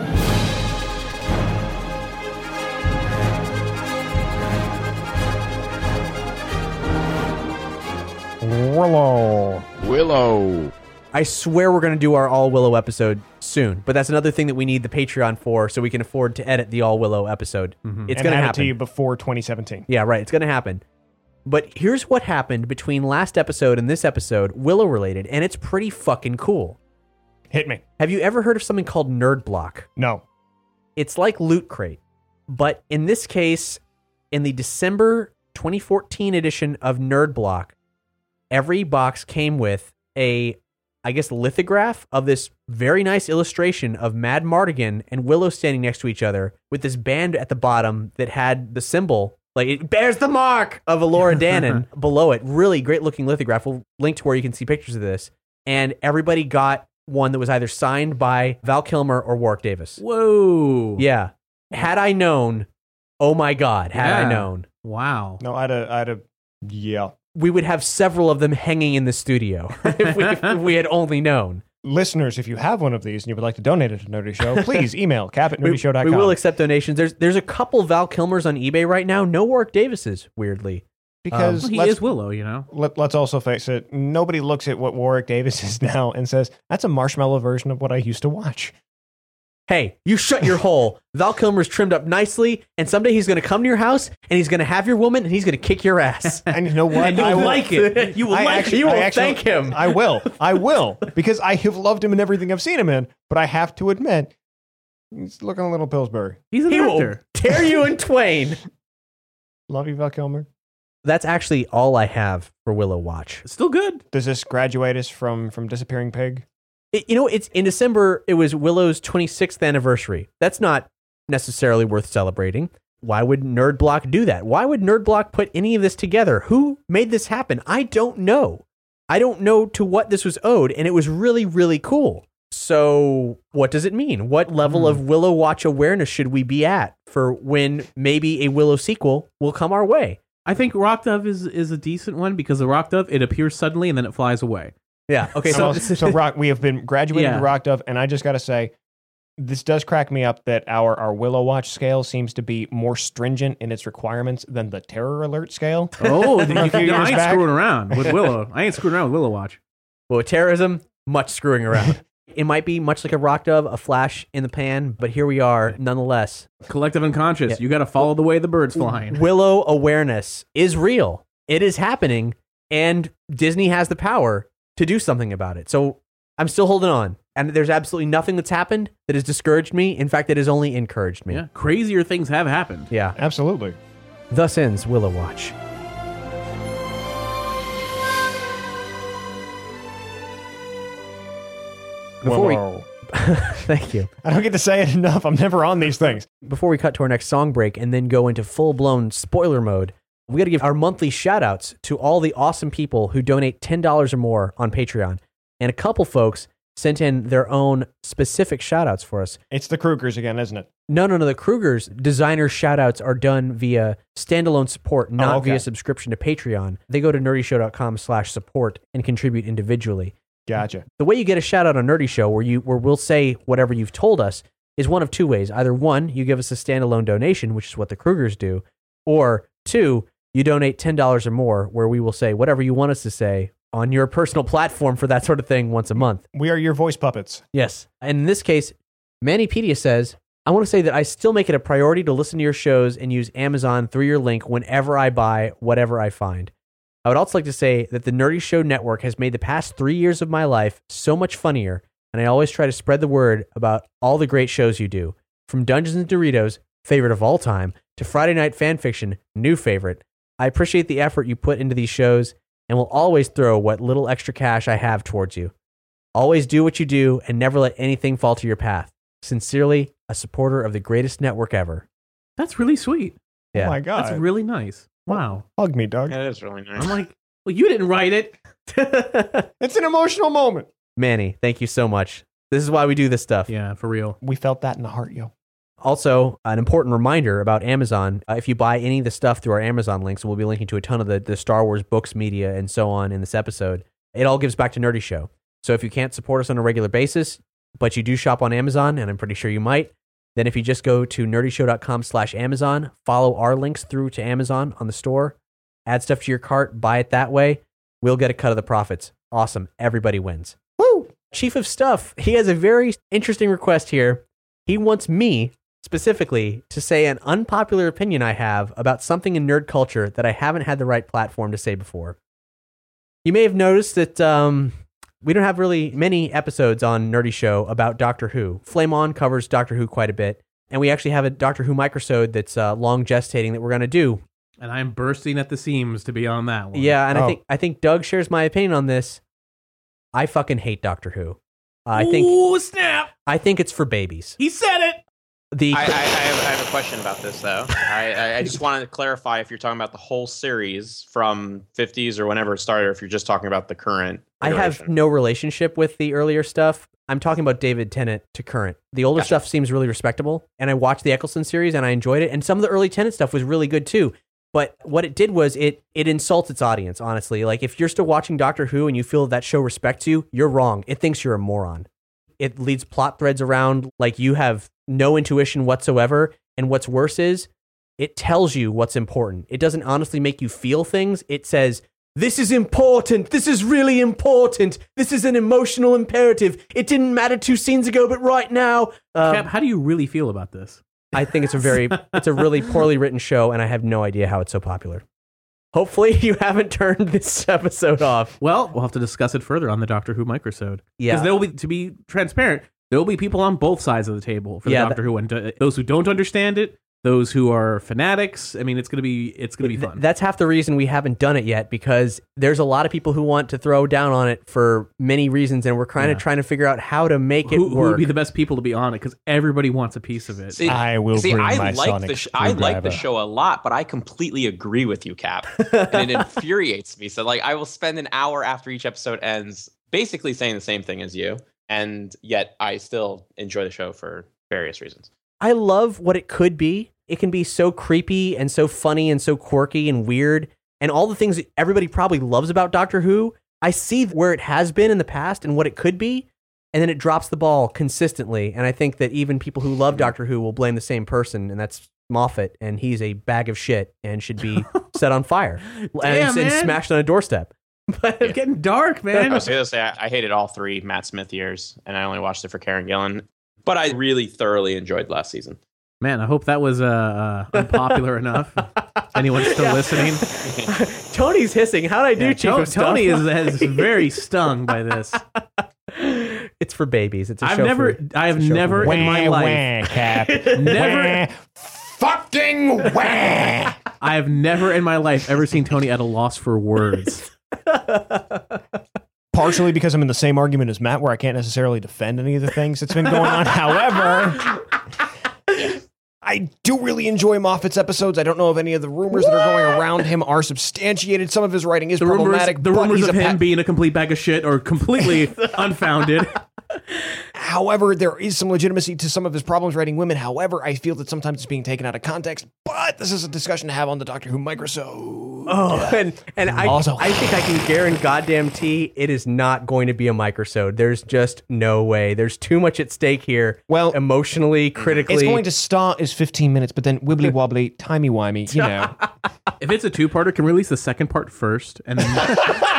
Willow. Willow. I swear we're going to do our All Willow episode soon, but that's another thing that we need the Patreon for so we can afford to edit the All Willow episode. Mhm. It's And going to have it happen. to you before twenty seventeen. Yeah, right. It's going to happen. But here's what happened between last episode and this episode, Willow related, and it's pretty fucking cool. Hit me. Have you ever heard of something called Nerd Block? No. It's like Loot Crate, but in this case, in the December twenty fourteen edition of Nerd Block, every box came with a, I guess, lithograph of this very nice illustration of Mad Mardigan and Willow standing next to each other with this band at the bottom that had the symbol, like it bears the mark of Elora Danan below it. Really great looking lithograph. We'll link to where you can see pictures of this. And everybody got one that was either signed by Val Kilmer or Warwick Davis. Whoa. Yeah. Had I known, oh my God, had Yeah. I known, Wow. No, I'd have, I'd have, yeah. we would have several of them hanging in the studio if, we, if we had only known. Listeners, if you have one of these and you would like to donate it to Nerdy Show, please email cap at We, nerdy show dot com. we will accept donations. There's there's a couple Val Kilmers on eBay right now. No Warwick Davises, weirdly. Because Well, he let's, is Willow, you know? let, let's also face it, nobody looks at what Warwick Davis is now and says, that's a marshmallow version of what I used to watch. Hey, you shut your hole. Val Kilmer's trimmed up nicely, and someday he's going to come to your house, and he's going to have your woman, and he's going to kick your ass. And you know what? And you'll I will- like it. You will I like actually- it. You will I actually- thank him. I will. I will. Because I have loved him in everything I've seen him in, but I have to admit, he's looking a little Pillsbury. He's an He will actor. tear you in twain. Love you, Val Kilmer. That's actually all I have for Willow Watch. Still good. Does this graduate us from, from Disappearing Pig? It, you know, it's in December, it was Willow's twenty-sixth anniversary. That's not necessarily worth celebrating. Why would Nerd Block do that? Why would Nerd Block put any of this together? Who made this happen? I don't know. I don't know to what this was owed, and it was really, really cool. So what does it mean? What level of Willow Watch awareness should we be at for when maybe a Willow sequel will come our way? I think Rock Dove is, is a decent one because the Rock Dove, it appears suddenly and then it flies away. Yeah. Okay. So, So, so Rock, we have been graduated Yeah. to Rock Dove, and I just got to say, this does crack me up that our, our Willow Watch scale seems to be more stringent in its requirements than the Terror Alert scale. Oh, A you, few no, years I ain't back. screwing around with Willow. I ain't screwing around with Willow Watch. well, with terrorism, much screwing around. It might be much like a Rock Dove, a flash in the pan, but here we are nonetheless. Collective unconscious. Yeah. You got to follow the way the bird's flying. Willow awareness is real. It is happening, and Disney has the power to do something about it. So, I'm still holding on. And there's absolutely nothing that's happened that has discouraged me. In fact, it has only encouraged me. Yeah, crazier things have happened. Yeah. Absolutely. Thus ends Willow Watch. Before we, Whoa. thank you. I don't get to say it enough. I'm never on these things. Before we cut to our next song break and then go into full-blown spoiler mode, we got to give our monthly shout-outs to all the awesome people who donate ten dollars or more on Patreon. And a couple folks sent in their own specific shout-outs for us. It's the Krugers again, isn't it? No, no, no. The Krugers designer shout-outs are done via standalone support, not Oh, okay. via subscription to Patreon. They go to nerdyshow.com slash support and contribute individually. Gotcha. The way you get a shout out on Nerdy Show, where you where we'll say whatever you've told us, is one of two ways. Either one, you give us a standalone donation, which is what the Krugers do, or two, you donate ten dollars or more, where we will say whatever you want us to say on your personal platform for that sort of thing once a month. We are your voice puppets. Yes. And in this case, Manipedia says, I want to say that I still make it a priority to listen to your shows and use Amazon through your link whenever I buy whatever I find. I would also like to say that the Nerdy Show Network has made the past three years of my life so much funnier, and I always try to spread the word about all the great shows you do. From Dungeons and Doritos, favorite of all time, to Friday Night Fanfiction, new favorite. I appreciate the effort you put into these shows and will always throw what little extra cash I have towards you. Always do what you do and never let anything fall to your path. Sincerely, a supporter of the greatest network ever. That's really sweet. Yeah. Oh my God. That's really nice. Wow. Hug me, Doug. Yeah, it is really nice. I'm like, well, you didn't write it. It's an emotional moment. Manny, thank you so much. This is why we do this stuff. Yeah, for real. We felt that in the heart, yo. Also, an important reminder about Amazon. Uh, if you buy any of the stuff through our Amazon links, we'll be linking to a ton of the, the Star Wars books, media, and so on in this episode. It all gives back to Nerdy Show. So if you can't support us on a regular basis, but you do shop on Amazon, and I'm pretty sure you might, then if you just go to nerdyshow.com slash Amazon, follow our links through to Amazon on the store, add stuff to your cart, buy it that way, we'll get a cut of the profits. Awesome. Everybody wins. Woo! Chief of Stuff, he has a very interesting request here. He wants me, specifically, to say an unpopular opinion I have about something in nerd culture that I haven't had the right platform to say before. You may have noticed that um, we don't have really many episodes on Nerdy Show about Doctor Who. Flame On covers Doctor Who quite a bit, and we actually have a Doctor Who microsode that's uh, long gestating that we're going to do. And I'm bursting at the seams to be on that one. Yeah, and Oh. I think I think Doug shares my opinion on this. I fucking hate Doctor Who. I think Ooh, snap! I think it's for babies. He said it! The I, I, I, have, I have a question about this, though. I, I, I just wanted to clarify if you're talking about the whole series from fifties or whenever it started, or if you're just talking about the current. I have iteration. no relationship with the earlier stuff. I'm talking about David Tennant to current. The older Gotcha. stuff seems really respectable, and I watched the Eccleston series and I enjoyed it, and some of the early Tennant stuff was really good too. But what it did was it it insults its audience, honestly. Like, if you're still watching Doctor Who and you feel that show respects you, you're wrong. It thinks you're a moron. It leads plot threads around like you have no intuition whatsoever. And what's worse is it tells you what's important. It doesn't honestly make you feel things. It says, this is important. This is really important. This is an emotional imperative. It didn't matter two scenes ago, but right now. Um, Cap, how do you really feel about this? I think it's a very, it's a really poorly written show, and I have no idea how it's so popular. Hopefully, you haven't turned this episode off. Well, we'll have to discuss it further on the Doctor Who microsode. Yeah. Because there will be, to be transparent, there will be people on both sides of the table for the Yeah, Doctor Who, and uh, those who don't understand it, those who are fanatics. I mean, it's gonna be, it's gonna be Th- fun. That's half the reason we haven't done it yet, because there's a lot of people who want to throw down on it for many reasons, and we're kind Yeah. of trying to figure out how to make it who, who work. would be the best people to be on it? Because everybody wants a piece of it. See, I will see, bring I my like sonic the sh- I like the screwdriver. show a lot, but I completely agree with you, Cap, and it infuriates me. So, like, I will spend an hour after each episode ends, basically saying the same thing as you, and yet I still enjoy the show for various reasons. I love what it could be. It can be so creepy and so funny and so quirky and weird, and all the things that everybody probably loves about Doctor Who. I see where it has been in the past and what it could be, and then it drops the ball consistently. And I think that even people who love Doctor Who will blame the same person, and that's Moffat, and he's a bag of shit and should be set on fire and, Damn, and man. smashed on a doorstep. But It's getting dark, I man. was gonna say I, I hated all three Matt Smith years, and I only watched it for Karen Gillan, but I really thoroughly enjoyed last season. Man, I hope that was uh, uh, unpopular enough. Anyone still Yeah. listening? Tony's hissing. How'd I do, Yeah, Chief To- of Stuff? Tony is, is very stung by this. It's for babies. It's a I've show never, for, I have it's a show never for in my Wah, life, wah, Cap. never, Wah. Fucking wah. I have never in my life ever seen Tony at a loss for words. Partially because I'm in the same argument as Matt, where I can't necessarily defend any of the things that's been going on. However, I do really enjoy Moffat's episodes. I don't know if any of the rumors that are going around him are substantiated. Some of his writing is The rumors, problematic. the but rumors he's of a him pa- being a complete bag of shit are completely unfounded. However, there is some legitimacy to some of his problems writing women. However, I feel that sometimes it's being taken out of context. But this is a discussion to have on the Doctor Who microsode. Oh, and and I Also- I think I can guarantee goddamn T it is not going to be a microsode. There's just no way. There's too much at stake here. Well, emotionally, critically. It's going to start as fifteen minutes, but then wibbly wobbly, timey wimey, you know. If it's a two-parter, can we release the second part first? And then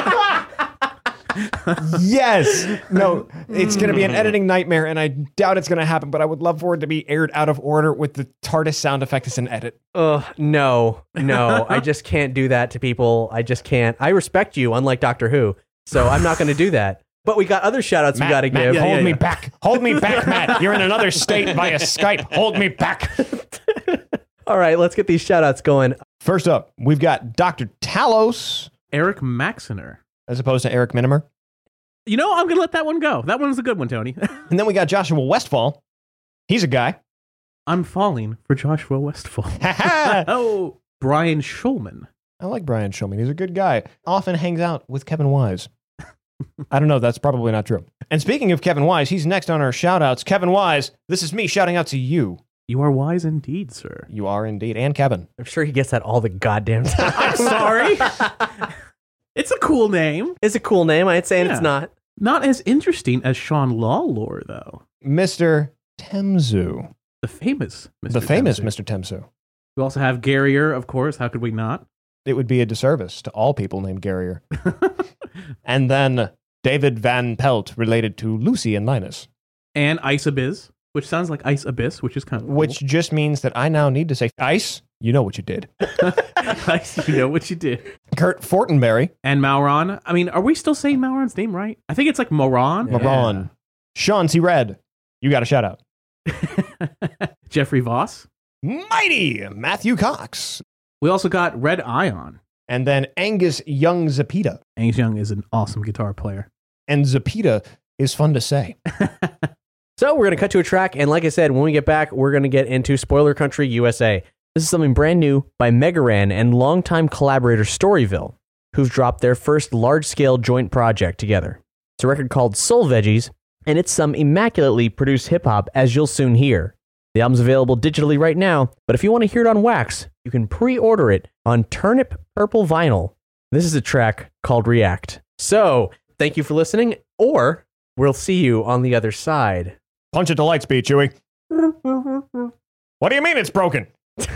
Yes. No, it's going to be an editing nightmare, and I doubt it's going to happen, but I would love for it to be aired out of order with the TARDIS sound effect as an edit. Ugh, no, no. I just can't do that to people. I just can't. I respect you, unlike Doctor Who, so I'm not going to do that. But we got other shout-outs we got to Matt, give. hold Yeah, yeah, me yeah. back. Hold me back, Matt. You're in another state via Skype. Hold me back. All right, let's get these shout-outs going. First up, we've got Doctor Talos, Eric Maxiner. as opposed to Eric Minimer. You know, I'm going to let that one go. That one's a good one, Tony. And then we got Joshua Westfall. He's a guy. I'm falling for Joshua Westfall. I Oh, Brian Schulman. like Brian Shulman. He's a good guy. Often hangs out with Kevin Wise. I don't know. That's probably not true. And speaking of Kevin Wise, he's next on our shout-outs. Kevin Wise, this is me shouting out to you. You are wise indeed, sir. You are indeed. And Kevin. I'm sure he gets that all the goddamn time. I'm sorry. It's a cool name. It's a cool name. I ain't saying Yeah. it's not. Not as interesting as Sean Lawlor, though. Mister Temzu. The famous Mister The famous Temzu. Mister Temzu. We also have Garrier, of course. How could we not? It would be a disservice to all people named Garrier. And then David Van Pelt, related to Lucy and Linus. And Ice Abyss, which sounds like Ice Abyss, which is kind of cool. Which just means that I now need to say, Ice, you know what you did. Ice, you know what you did. Kurt Fortenberry, And Mauron. I mean, are we still saying Mauron's name right? I think it's like Moron. Maron, Sean C. Red, you got a shout out. Jeffrey Voss. Mighty Matthew Cox. We also got Red Ion. And then Angus Young Zapita. Angus Young is an awesome guitar player. And Zapita is fun to say. So we're going to cut to a track, and like I said, when we get back, we're going to get into Spoiler Country U S A. This is something brand new by Megaran and longtime collaborator Storyville, who've dropped their first large-scale joint project together. It's a record called Soul Veggies, and it's some immaculately produced hip-hop, as you'll soon hear. The album's available digitally right now, but if you want to hear it on wax, you can pre-order it on Turnip Purple Vinyl. This is a track called React. So, thank you for listening, or we'll see you on the other side. Punch it to light speed, Chewie. What do you mean it's broken?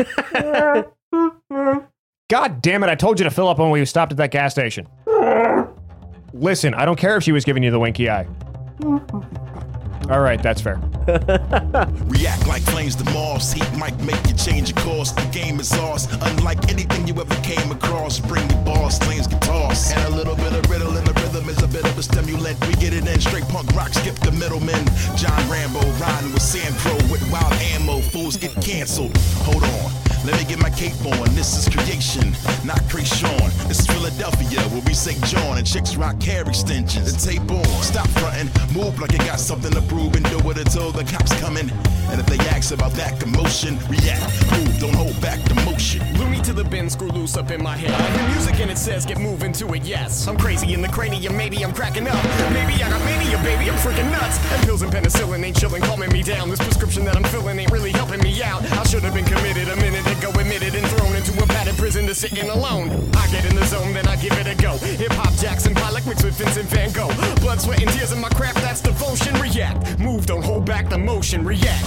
God damn it, I told you to fill up when we stopped at that gas station. Listen, I don't care if she was giving you the winky eye. All right, that's fair. React like flames to Mars. Heat might make you change your course. The game is ours. Unlike anything you ever came across. Bring the bars, flames, guitars. And a little bit of riddle in the rhythm is a bit of a stimulant. We get it in straight punk rock. Skip the middleman. John Rambo riding with Sandro with wild ammo. Fools get canceled. Hold on. Let me get my cape on. This is creation, not Krayshawn. This is Philadelphia, where we say John and chicks rock hair extensions. The tape on. Stop frontin'. Move like you got something to prove and do it until the cops coming. And if they ask about that commotion, react. Move, don't hold back the motion. Blew me to the bin, screw loose up in my head. I hear music and it says get moving to it, yes. I'm crazy in the cranium, maybe I'm cracking up. Maybe I got mania, baby, I'm freaking nuts. And pills and penicillin ain't chilling, calming me down. This prescription that I'm filling ain't really helping me out. I should have been committed a minute ago, admitted and thrown into a padded prison to sitting alone. I get in the zone, then I give it a go. Hip hop, Jackson Pollock mixed with Vincent Van Gogh. Blood, sweat, and tears in my craft, that's devotion. React, move, don't hold back the motion. React.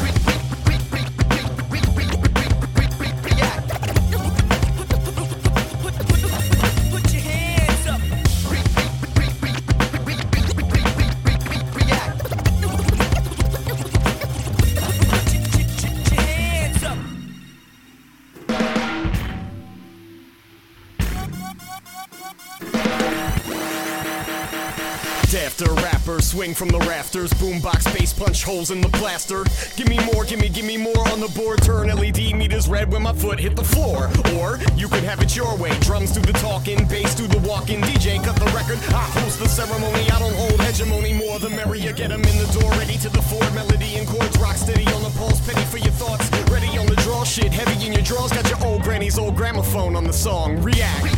Right after rappers swing from the rafters, boombox bass punch holes in the plaster. Give me more, give me, give me more on the board. Turn L E D meters red when my foot hit the floor. Or you could have it your way. Drums do the talking, bass do the walking. D J cut the record, I host the ceremony. I don't hold hegemony, more the merrier. Get 'em in the door, ready to the floor. Melody and chords rock steady on the pulse. Penny for your thoughts, ready on the draw. Shit heavy in your drawers. Got your old granny's old gramophone on the song. React.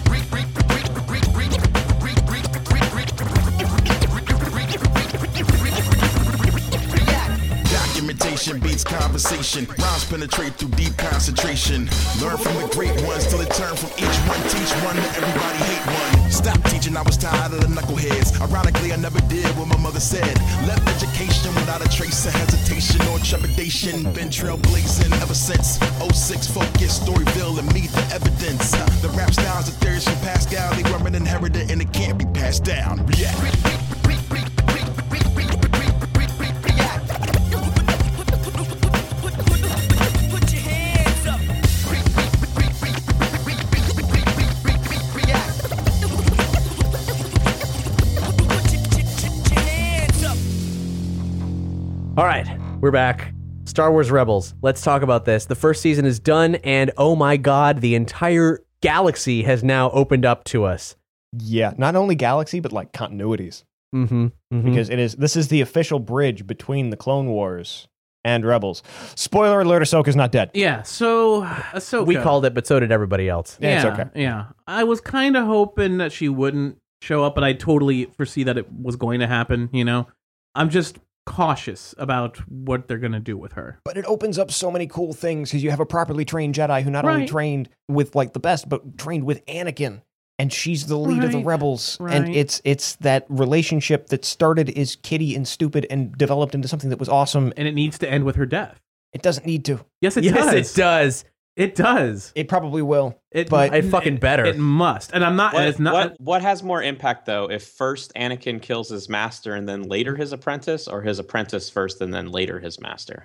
Documentation beats conversation. Rhymes penetrate through deep concentration. Learn from the great ones till it turn from each one. Teach one to everybody hate one. Stop teaching, I was tired of the knuckleheads. Ironically, I never did what my mother said. Left education without a trace of hesitation or trepidation. Been trailblazing ever since. oh six focus, Storyville, and meet the evidence. The rap styles and theories from Pascal, they weren't inherited and it can't be passed down. Yeah. All right, we're back. Star Wars Rebels. Let's talk about this. The first season is done, and oh my god, the entire galaxy has now opened up to us. Yeah, not only galaxy, but like continuities. Mm-hmm. mm-hmm. Because it is. This is the official bridge between the Clone Wars and Rebels. Spoiler alert, Ahsoka's not dead. Yeah, so Ahsoka. We called it, but so did everybody else. Yeah, Yeah, it's okay. yeah. I was kind of hoping that she wouldn't show up, but I totally foresee that it was going to happen, you know? I'm just cautious about what they're going to do with her. But it opens up so many cool things because you have a properly trained Jedi who not only Right. trained with like the best, but trained with Anakin. And she's the lead of the Right, rebels. And right. it's it's that relationship that started as kiddie and stupid and developed into something that was awesome. And it needs to end with her death. It doesn't need to. Yes, it yes, does. it does. It does. It probably will. It, But- It fucking better. It must. And I'm not. What, and it's not. what, what has more impact, though, if first Anakin kills his master and then later his apprentice, or his apprentice first and then later his master?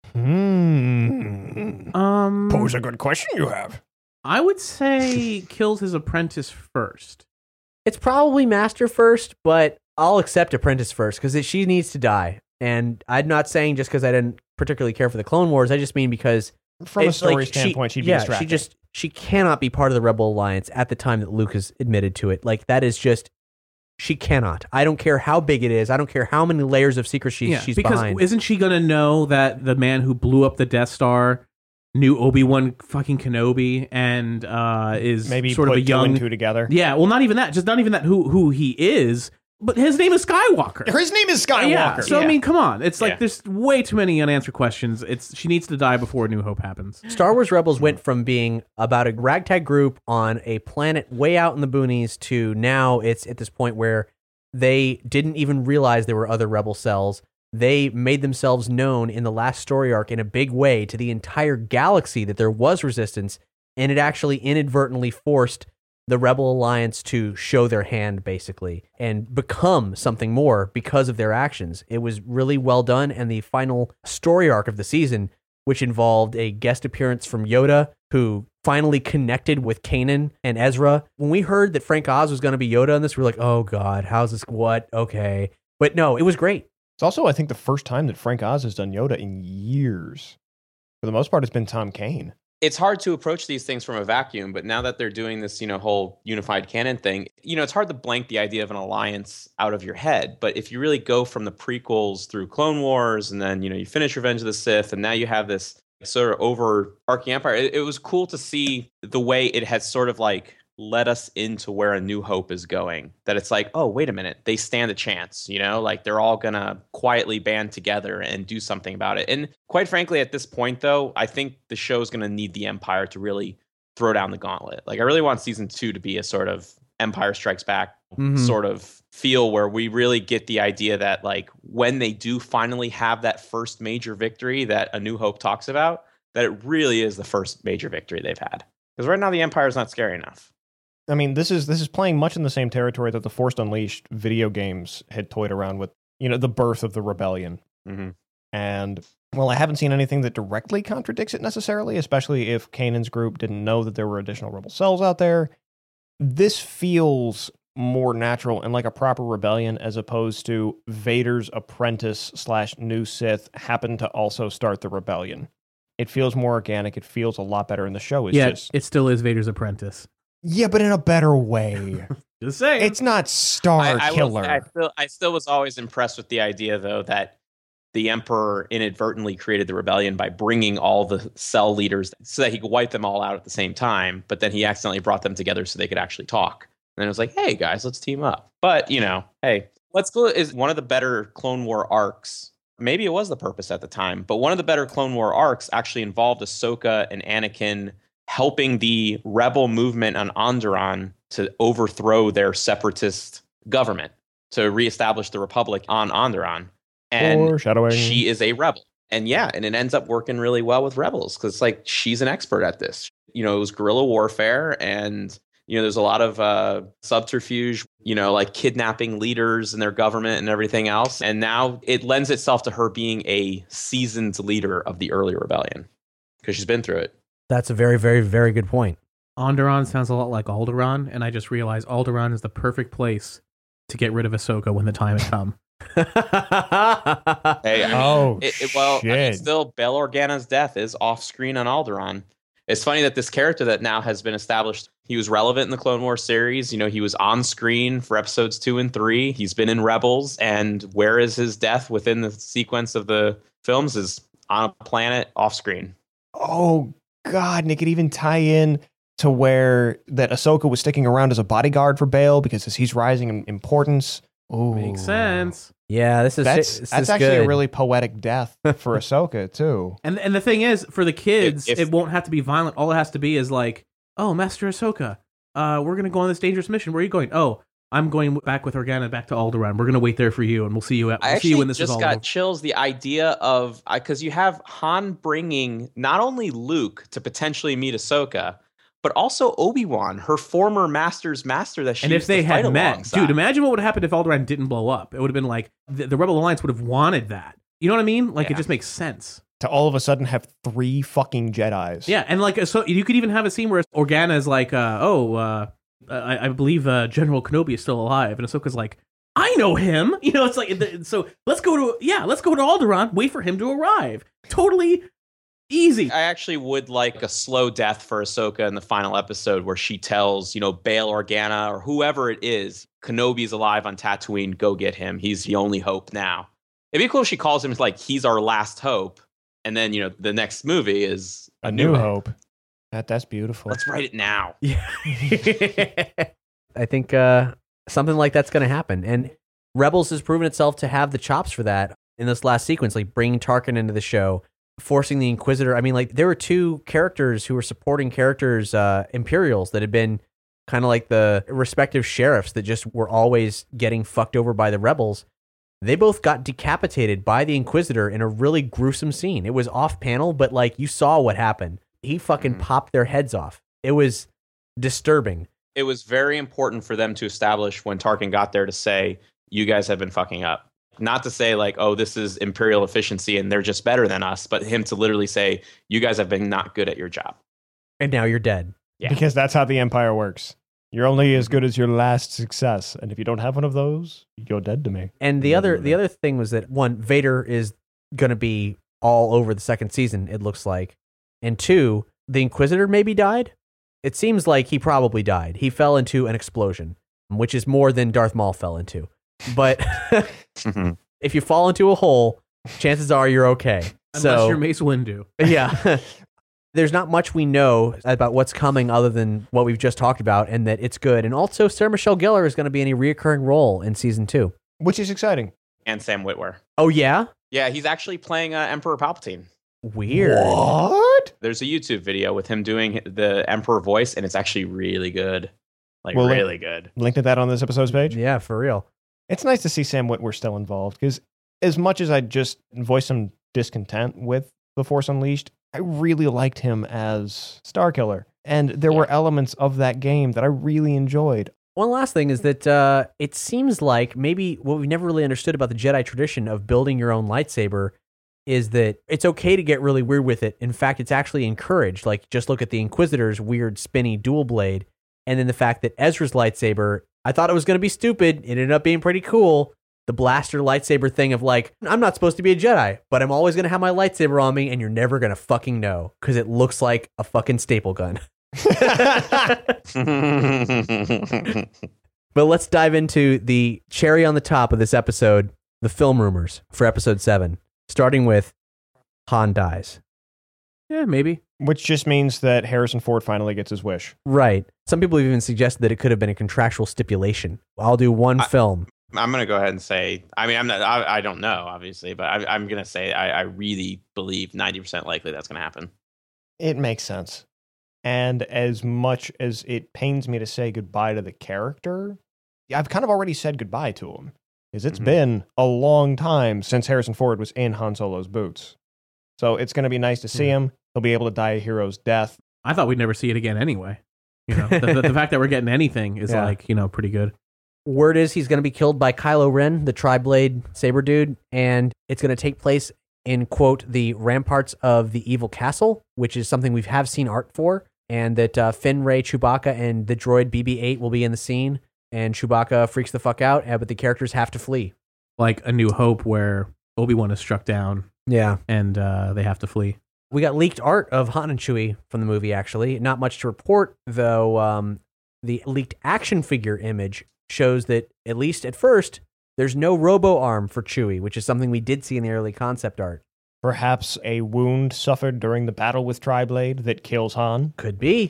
Hmm. Um, Pose a good question you have. I would say kills his apprentice first. It's probably Master first, but I'll accept Apprentice first because she needs to die. And I'm not saying just because I didn't particularly care for the Clone Wars. I just mean because From a it's story like she- standpoint, she'd be yeah, distracting. she just she cannot be part of the Rebel Alliance at the time that Luke has admitted to it. Like that is just she cannot. I don't care how big it is. I don't care how many layers of secrecy Yeah, she's because behind. isn't she gonna know that the man who blew up the Death Star knew Obi-Wan fucking Kenobi and uh, is Maybe sort put of a two and young two together. Yeah, well, not even that. Just not even that. Who who he is, but his name is Skywalker. His name is Skywalker. Yeah. So I mean, come on. It's like Yeah. there's way too many unanswered questions. It's she needs to die before New Hope happens. Star Wars Rebels went from being about a ragtag group on a planet way out in the boonies to now it's at this point where they didn't even realize there were other rebel cells. They made themselves known in the last story arc in a big way to the entire galaxy that there was resistance, and it actually inadvertently forced the Rebel Alliance to show their hand, basically, and become something more because of their actions. It was really well done, and the final story arc of the season, which involved a guest appearance from Yoda, who finally connected with Kanan and Ezra. When we heard that Frank Oz was going to be Yoda in this, we were like, oh God, how's this? What? Okay. But no, it was great. It's also, I think, the first time that Frank Oz has done Yoda in years. For the most part, it's been Tom Kane. It's hard to approach these things from a vacuum, but now that they're doing this, you know, whole unified canon thing, you know, it's hard to blank the idea of an alliance out of your head. But if you really go from the prequels through Clone Wars, and then, you know, you finish Revenge of the Sith, and now you have this sort of overarching empire, it, it was cool to see the way it has sort of like led us into where A New Hope is going. That it's like, oh, wait a minute, they stand a chance, you know, like they're all gonna quietly band together and do something about it. And quite frankly, at this point, though, I think the show's gonna need the Empire to really throw down the gauntlet. Like, I really want season two to be a sort of Empire Strikes Back Mhm. sort of feel where we really get the idea that, like, when they do finally have that first major victory that A New Hope talks about, that it really is the first major victory they've had. Because right now the Empire's not scary enough. I mean, this is this is playing much in the same territory that the Force Unleashed video games had toyed around with, you know, the birth of the rebellion. Mm-hmm. And, well, I haven't seen anything that directly contradicts it necessarily, especially if Kanan's group didn't know that there were additional rebel cells out there. This feels more natural and like a proper rebellion as opposed to Vader's apprentice slash new Sith happened to also start the rebellion. It feels more organic. It feels a lot better in the show. It's yeah, just, it still is Vader's apprentice. yeah, but in a better way. Just saying. It's not Star I, I will Killer. say I still, I still was always impressed with the idea, though, that the Emperor inadvertently created the rebellion by bringing all the cell leaders so that he could wipe them all out at the same time. But then he accidentally brought them together so they could actually talk. And then it was like, hey, guys, let's team up. But, you know, hey, Let's Go is one of the better Clone War arcs. Maybe it was the purpose at the time, but one of the better Clone War arcs actually involved Ahsoka and Anakin helping the rebel movement on Onderon to overthrow their separatist government, to reestablish the Republic on Onderon. And Foreshadowing. she is a rebel. And yeah, and it ends up working really well with rebels because it's like she's an expert at this. You know, it was guerrilla warfare, and you know, there's a lot of uh, subterfuge, you know, like kidnapping leaders and their government and everything else. And now it lends itself to her being a seasoned leader of the early rebellion because she's been through it. That's a very, very, very good point. Onderon sounds a lot like Alderaan, and I just realized Alderaan is the perfect place to get rid of Ahsoka when the time has come. Hey, I mean, Oh, it, it, well, I mean, shit. still, Bail Organa's death is off screen on Alderaan. It's funny that this character that now has been established, he was relevant in the Clone Wars series. You know, he was on screen for episodes two and three. He's been in Rebels, and where is his death within the sequence of the films is on a planet off screen. Oh, God, and it could even tie in to where that Ahsoka was sticking around as a bodyguard for Bail because as he's rising in importance. Ooh. Makes sense. Yeah, this is That's this that's is actually good. a really poetic death for Ahsoka too. And and the thing is, for the kids, If- if- it won't have to be violent. All it has to be is like, oh, Master Ahsoka, uh, we're gonna go on this dangerous mission. Where are you going? Oh, I'm going back with Organa back to Alderaan. We're gonna wait there for you, and we'll see you. At, I we'll see actually you when this just is all got over. chills. The idea of because you have Han bringing not only Luke to potentially meet Ahsoka, but also Obi-Wan, her former master's master that she And if used they to fight had met, alongside. dude, imagine what would have happened if Alderaan didn't blow up. It would have been like the, the Rebel Alliance would have wanted that. You know what I mean? Like Yeah. it just makes sense. To all of a sudden have three fucking Jedis. Yeah, and like so, you could even have a scene where Organa is like, uh, "Oh, uh, I, I believe uh, General Kenobi is still alive," and Ahsoka's like, "I know him." You know, it's like so. Let's go to yeah, let's go to Alderaan. Wait for him to arrive. Totally easy. I actually would like a slow death for Ahsoka in the final episode where she tells, you know, Bail Organa or whoever it is, Kenobi's alive on Tatooine, go get him. He's the only hope now. It'd be cool if she calls him like he's our last hope. And then, you know, the next movie is A New Hope. That that's beautiful. Let's write it now. Yeah. I think uh, something like that's going to happen. And Rebels has proven itself to have the chops for that in this last sequence, like bringing Tarkin into the show, forcing the Inquisitor. I mean, like there were two characters who were supporting characters, uh, Imperials, that had been kind of like the respective sheriffs that just were always getting fucked over by the Rebels. They both got decapitated by the Inquisitor in a really gruesome scene. It was off panel, but like you saw what happened. He fucking Mhm. popped their heads off. It was disturbing. It was very important for them to establish when Tarkin got there to say, you guys have been fucking up. Not to say like, oh, this is Imperial efficiency and they're just better than us, but him to literally say, you guys have been not good at your job. And now you're dead. Yeah. Because that's how the Empire works. You're only as good as your last success, and if you don't have one of those, you're dead to me. And the other the other thing was that one, Vader is going to be all over the second season, it looks like. And two, the Inquisitor maybe died. It seems like he probably died. He fell into an explosion, which is more than Darth Maul fell into. But if you fall into a hole, chances are you're okay. Unless so, you're Mace Windu. yeah. There's not much we know about what's coming other than what we've just talked about, and that it's good. And also, Sarah Michelle Gellar is going to be in a reoccurring role in season two. Which is exciting. And Sam Witwer. Oh, yeah? Yeah, he's actually playing uh, Emperor Palpatine. Weird. What? There's a YouTube video with him doing the Emperor voice, and it's actually really good. Like, Well, really good. Link to that on this episode's page. Yeah, for real. It's nice to see Sam Witwer still involved, because as much as I just voiced some discontent with The Force Unleashed, I really liked him as Starkiller. And there were elements of that game that I really enjoyed. One last thing is that uh, it seems like maybe what we've never really understood about the Jedi tradition of building your own lightsaber is that it's okay to get really weird with it. In fact, it's actually encouraged. Like, just look at the Inquisitor's weird, spinny dual blade, and then the fact that Ezra's lightsaber I thought it was going to be stupid. It ended up being pretty cool. The blaster lightsaber thing of like, I'm not supposed to be a Jedi, but I'm always going to have my lightsaber on me and you're never going to fucking know because it looks like a fucking staple gun. But let's dive into the cherry on the top of this episode, the film rumors for episode seven, starting with Han dies. Yeah, maybe. Which just means that Harrison Ford finally gets his wish. Right. Some people have even suggested that it could have been a contractual stipulation. I'll do one I, film. I'm going to go ahead and say, I mean, I'm not, I, I don't know, obviously, but I, I'm going to say I, I really believe ninety percent likely that's going to happen. It makes sense. And as much as it pains me to say goodbye to the character, I've kind of already said goodbye to him. Because it's mm-hmm. been a long time since Harrison Ford was in Han Solo's boots. So it's going to be nice to see him. He'll be able to die a hero's death. I thought we'd never see it again anyway. You know, the, the, the fact that we're getting anything is yeah. like, you know, pretty good. Word is he's going to be killed by Kylo Ren, the tri-blade saber dude, and it's going to take place in, quote, the ramparts of the evil castle, which is something we have seen art for, and that uh, Finn, Rey, Chewbacca, and the droid B B eight will be in the scene, and Chewbacca freaks the fuck out, but the characters have to flee. Like A New Hope, where Obi-Wan is struck down. Yeah. And uh, they have to flee. We got leaked art of Han and Chewie from the movie, actually. Not much to report, though. Um, the leaked action figure image shows that, at least at first, there's no robo-arm for Chewie, which is something we did see in the early concept art. Perhaps a wound suffered during the battle with Tri-Blade that kills Han? Could be.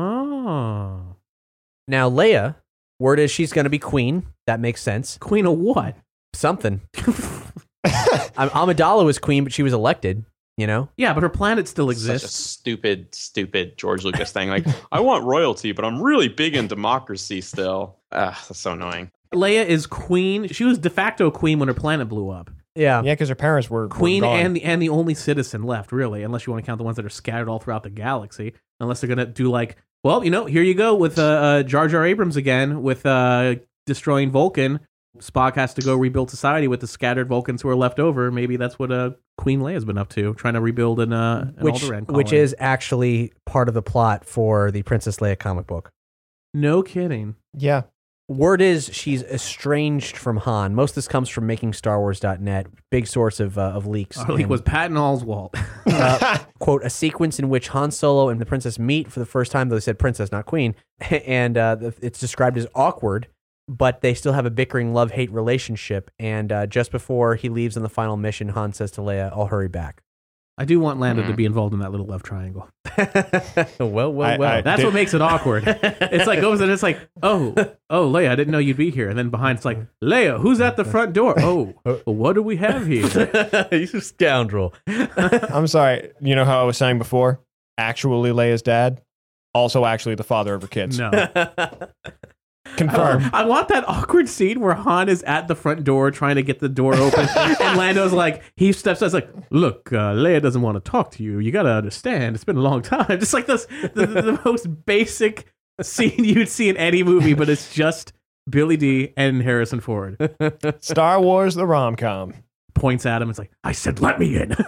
Oh. Now, Leia, word is she's going to be queen. That makes sense. Queen of what? Something. Amidala was queen, but she was elected, you know? Yeah, but her planet still exists. Such a stupid, stupid George Lucas thing. Like, I want royalty, but I'm really big in democracy still. Ugh, that's so annoying. Leia is queen. She was de facto queen when her planet blew up. Yeah. Yeah, because her parents were queen were gone. and the and the only citizen left, really, unless you want to count the ones that are scattered all throughout the galaxy. Unless they're gonna do like, well, you know, here you go with uh, uh, Jar Jar Abrams again with uh, destroying Vulcan. Spock has to go rebuild society with the scattered Vulcans who are left over. Maybe that's what uh, Queen Leia's been up to, trying to rebuild an, uh, an which, Alderaan colony. Which is actually part of the plot for the Princess Leia comic book. No kidding. Yeah. Word is she's estranged from Han. Most of this comes from making Star Wars dot net, big source of uh, of leaks. Our leak was Patton Oswalt. uh, quote, a sequence in which Han Solo and the princess meet for the first time, though they said princess, not queen, and uh, it's described as awkward, but they still have a bickering love-hate relationship, and uh, just before he leaves on the final mission, Han says to Leia, I'll hurry back. I do want Lando mm-hmm. to be involved in that little love triangle. well, well, I, well. I That's did. what makes it awkward. It's like goes and it's like, oh, oh, Leia, I didn't know you'd be here. And then behind it's like, Leia, who's at the front door? Oh, well, what do we have here? You scoundrel. I'm sorry. You know how I was saying before? Actually, Leia's dad, also actually the father of her kids. No. Confirmed. I want that awkward scene where Han is at the front door trying to get the door open, and Lando's like, he steps out, it's like, look, uh, Leia doesn't want to talk to you. You got to understand, it's been a long time. Just like this, the, the, the most basic scene you'd see in any movie, but it's just Billy D and Harrison Ford. Star Wars, the rom-com. Points at him, it's like, I said, let me in.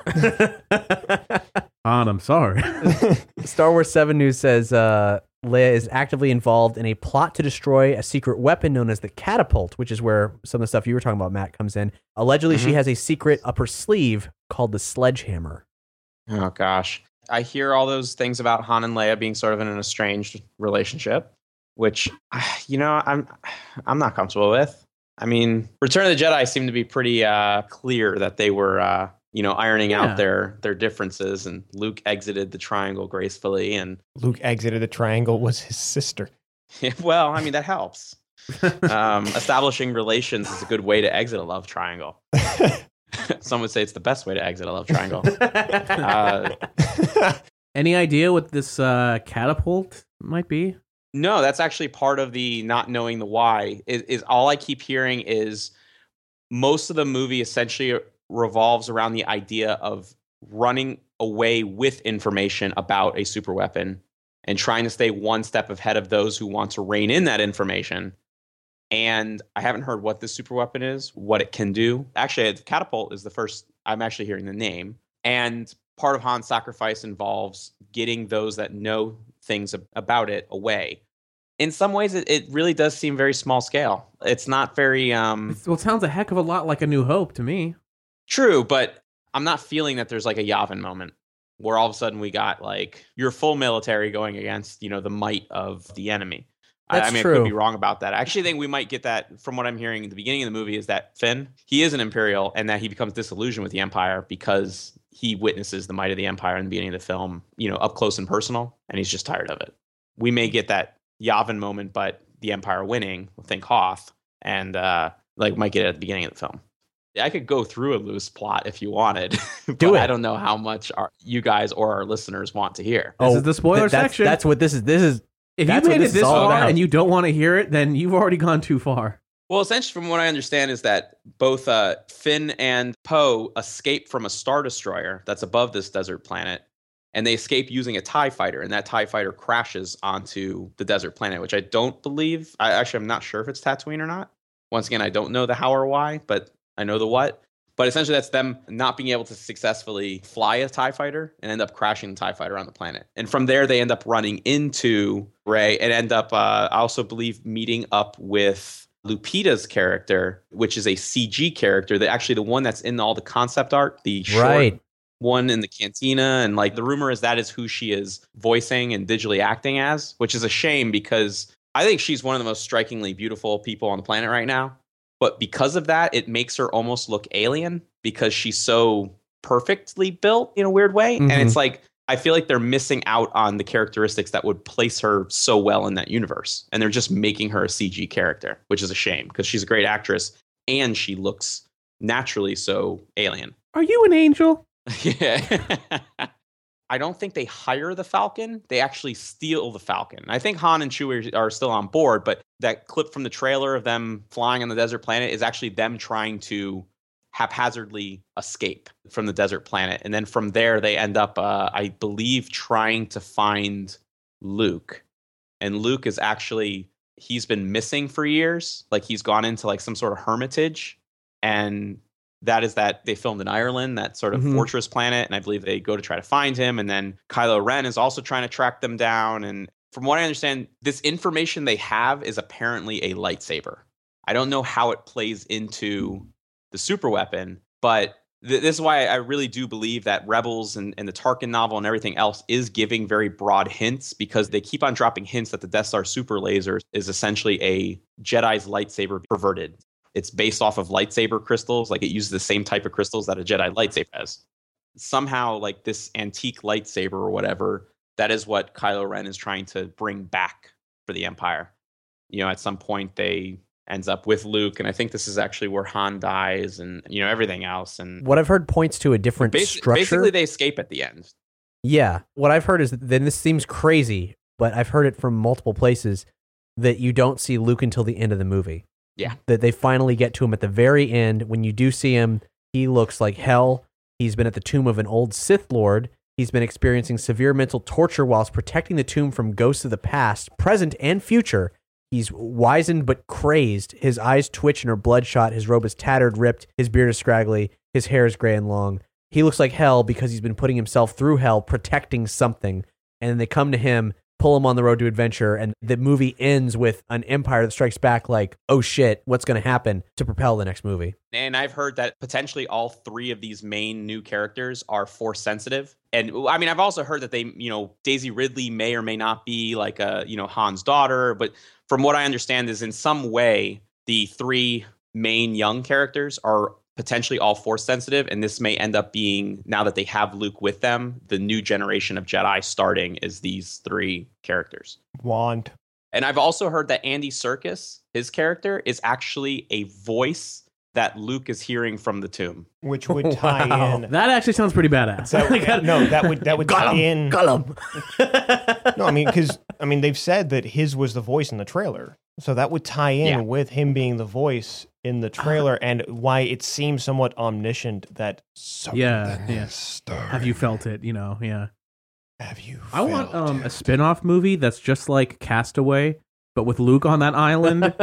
Han, I'm sorry. Star Wars seven News says, uh, Leia is actively involved in a plot to destroy a secret weapon known as the catapult, which is where some of the stuff you were talking about, Matt, comes in. Allegedly, mm-hmm. she has a secret up her sleeve called the sledgehammer. Oh, gosh. I hear all those things about Han and Leia being sort of in an estranged relationship, which, you know, I'm I'm not comfortable with. I mean, Return of the Jedi seemed to be pretty uh, clear that they were... Uh, you know, ironing yeah. out their their differences, and Luke exited the triangle gracefully, and Luke exited the triangle was his sister. Well, I mean, that helps. um, establishing relations is a good way to exit a love triangle. Some would say it's the best way to exit a love triangle. uh, Any idea what this uh, catapult might be? No, that's actually part of the not knowing the why. Is, is all I keep hearing is most of the movie essentially revolves around the idea of running away with information about a super weapon and trying to stay one step ahead of those who want to rein in that information. And I haven't heard what this super weapon is, what it can do. Actually, the catapult is the first I'm actually hearing the name. And part of Han's sacrifice involves getting those that know things about it away. In some ways, it, it really does seem very small scale. It's not very um, It's, well, it sounds a heck of a lot like A New Hope to me. true, but I'm not feeling that there's like a Yavin moment where all of a sudden we got like your full military going against, you know, the might of the enemy. I, That's I mean, true. I could be wrong about that. I actually think we might get that from what I'm hearing at the beginning of the movie is that Finn, he is an Imperial and that he becomes disillusioned with the Empire because he witnesses the might of the Empire in the beginning of the film, you know, up close and personal, and he's just tired of it. We may get that Yavin moment, but the Empire winning, think Hoth, and uh, like might get it at the beginning of the film. I could go through a loose plot if you wanted, but Do it. I don't know how much our, you guys or our listeners want to hear. This is the spoiler th- that's, section. That's what this is. This is. If That's you what made it this this is all far about. and you don't want to hear it, then you've already gone too far. Well, essentially, from what I understand, is that both uh, Finn and Poe escape from a Star Destroyer that's above this desert planet, and they escape using a TIE fighter, and that TIE fighter crashes onto the desert planet, which I don't believe. I actually, I'm not sure if it's Tatooine or not. Once again, I don't know the how or why, but I know the what. But essentially, that's them not being able to successfully fly a TIE fighter and end up crashing the TIE fighter on the planet. And from there, they end up running into Rey and end up, uh, I also believe, meeting up with Lupita's character, which is a C G character, that actually the one that's in all the concept art, the short Right. one in the cantina. And like the rumor is that is who she is voicing and digitally acting as, which is a shame because I think she's one of the most strikingly beautiful people on the planet right now. But because of that, it makes her almost look alien because she's so perfectly built in a weird way. Mhm. And it's like, I feel like they're missing out on the characteristics that would place her so well in that universe. And they're just making her a C G character, which is a shame because she's a great actress and she looks naturally so alien. Are you an angel? Yeah. I don't think they hire the Falcon. They actually steal the Falcon. I think Han and Chewie are still on board, but that clip from the trailer of them flying on the desert planet is actually them trying to haphazardly escape from the desert planet. And then from there, they end up, uh, I believe, trying to find Luke. And Luke is actually, he's been missing for years. Like he's gone into like some sort of hermitage. And that is that they filmed in Ireland, that sort of Mhm. fortress planet. And I believe they go to try to find him. And then Kylo Ren is also trying to track them down. And from what I understand, this information they have is apparently a lightsaber. I don't know how it plays into the super weapon, but th- this is why I really do believe that Rebels and, and the Tarkin novel and everything else is giving very broad hints because they keep on dropping hints that the Death Star super laser is essentially a Jedi's lightsaber perverted. It's based off of lightsaber crystals. Like it uses the same type of crystals that a Jedi lightsaber has. Somehow, like this antique lightsaber or whatever, that is what Kylo Ren is trying to bring back for the Empire. You know, at some point they ends up with Luke, and I think this is actually where Han dies, and you know everything else. And What I've heard points to a different basi- structure. basically, they escape at the end. Yeah. What I've heard is that then this seems crazy, but I've heard it from multiple places that you don't see Luke until the end of the movie. Yeah. That they finally get to him at the very end. When you do see him, he looks like hell. He's been at the tomb of an old Sith Lord. He's been experiencing severe mental torture whilst protecting the tomb from ghosts of the past, present, and future. He's wizened but crazed. His eyes twitch and are bloodshot. His robe is tattered, ripped. His beard is scraggly. His hair is gray and long. He looks like hell because he's been putting himself through hell, protecting something. And then they come to him, pull him on the road to adventure, and the movie ends with an Empire that strikes back like, oh shit, what's going to happen to propel the next movie? And I've heard that potentially all three of these main new characters are force sensitive. And I mean, I've also heard that they, you know, Daisy Ridley may or may not be like a, you know, Han's daughter. But from what I understand is in some way, the three main young characters are potentially all force sensitive. And this may end up being, now that they have Luke with them, the new generation of Jedi starting is these three characters. Want. And I've also heard that Andy Serkis, his character, is actually a voice that Luke is hearing from the tomb. Which would tie Wow. in. That actually sounds pretty badass. That, no, that would that would tie in. Gollum. No, I mean because I mean they've said that his was the voice in the trailer, so that would tie in Yeah. with him being the voice in the trailer, and why it seems somewhat omniscient that. Yeah, something yeah. is stirring. Have you felt it? You know, yeah. Have you? I want felt um, a it? spin-off movie that's just like Castaway, but with Luke on that island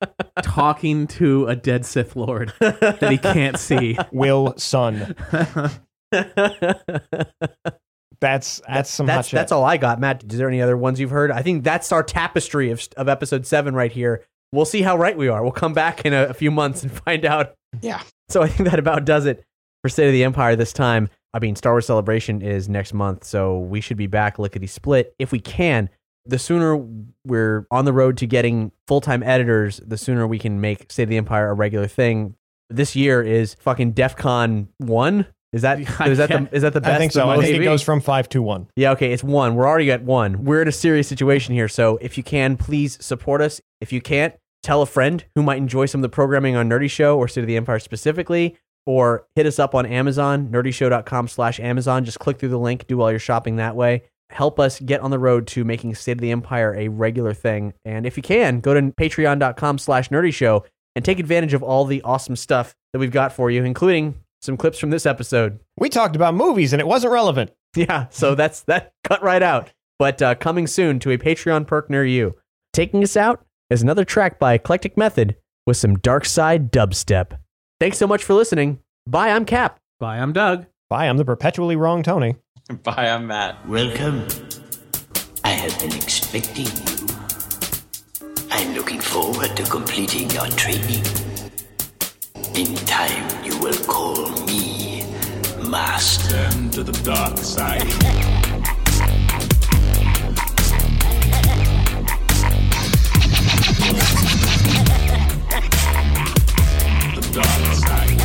talking to a dead Sith Lord that he can't see. Will Son. That's that's some that's hot shit. that's all I got. Matt, is there any other ones you've heard? I think that's our tapestry of of episode seven right here. We'll see how right we are. We'll come back in a, a few months and find out. Yeah. So I think that about does it for State of the Empire this time. I mean, Star Wars Celebration is next month, so we should be back lickety split if we can. The sooner we're on the road to getting full-time editors, the sooner we can make State of the Empire a regular thing. This year is fucking DEF CON one. Is that is that the is that the best? I think so. I think it goes from five to one. Yeah, okay, it's one. We're already at one. We're in a serious situation here, so if you can, please support us. If you can't, tell a friend who might enjoy some of the programming on Nerdy Show or State of the Empire specifically, or hit us up on Amazon, nerdyshow.com slash Amazon. Just click through the link, do all your shopping that way. Help us get on the road to making State of the Empire a regular thing. And if you can, go to patreon.com slash Nerdy Show and take advantage of all the awesome stuff that we've got for you, including some clips from this episode. We talked about movies and it wasn't relevant. Yeah, so that's that cut right out. But uh, coming soon to a Patreon perk near you. Taking us out is another track by Eclectic Method with some Dark Side dubstep. Thanks so much for listening. Bye, I'm Cap. Bye, I'm Doug. Bye, I'm the perpetually wrong Tony. Bye, I'm Matt. Welcome. I have been expecting you. I'm looking forward to completing your training. In time, you will call me Master. Turn to the dark side. The dark side.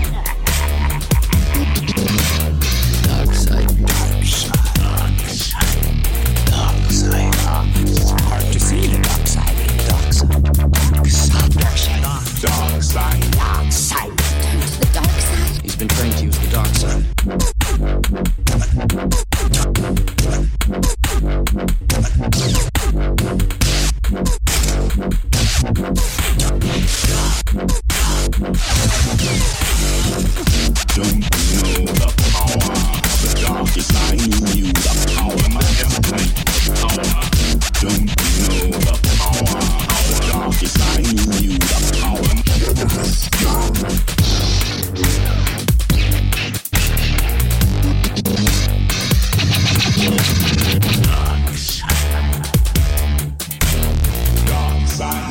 Dark side, dark side, dark side, dark side. It's hard to see the dark side. Dark side, dark side, dark side, Dark side. dark side. Turn to the dark side. He's been trained to use the dark side. Don't know the power of the darkest side. You the power of everything. Power. Don't know the power of the darkest side. You the power. Dark side.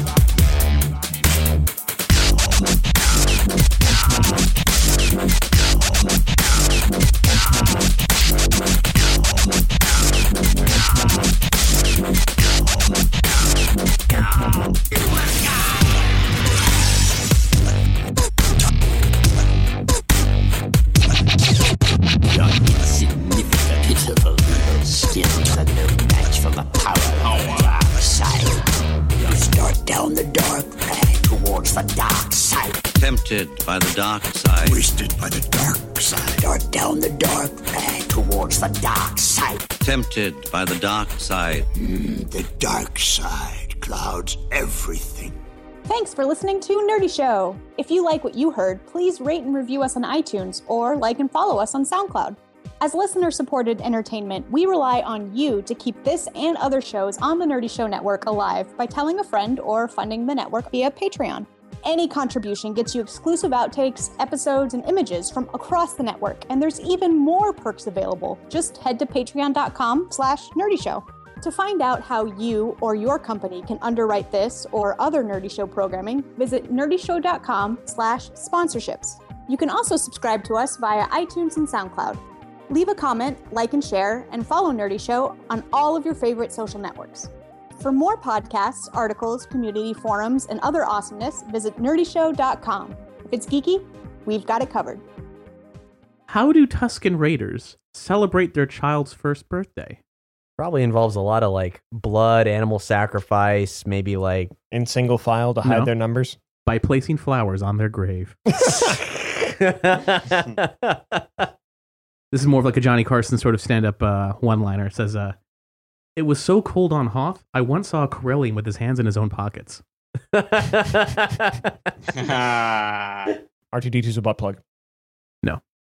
Your insignificant, pitiful little skills are no match for the power of the dark side. You start down the dark path towards the dark side. Tempted by the dark side. Twisted by the dark side. Start down the dark path towards the dark side. Tempted by the dark side. Mm, the dark side clouds everything. Thanks for listening to Nerdy Show. If you like what you heard, please rate and review us on iTunes or like and follow us on SoundCloud. As listener-supported entertainment, we rely on you to keep this and other shows on the Nerdy Show Network alive by telling a friend or funding the network via Patreon. Any contribution gets you exclusive outtakes, episodes, and images from across the network, and there's even more perks available. Just head to patreon.com slash nerdy show. To find out how you or your company can underwrite this or other Nerdy Show programming, visit nerdyshow.com slash sponsorships. You can also subscribe to us via iTunes and SoundCloud. Leave a comment, like and share, and follow Nerdy Show on all of your favorite social networks. For more podcasts, articles, community forums, and other awesomeness, visit nerdyshow dot com. If it's geeky, we've got it covered. How do Tusken Raiders celebrate their child's first birthday? Probably involves a lot of like blood, animal sacrifice, maybe like in single file to hide No. their numbers. By placing flowers on their grave. This is more of like a Johnny Carson sort of stand-up uh, one-liner. It says, uh, "It was so cold on Hoth, I once saw a Corellian with his hands in his own pockets." R two D two's a butt plug.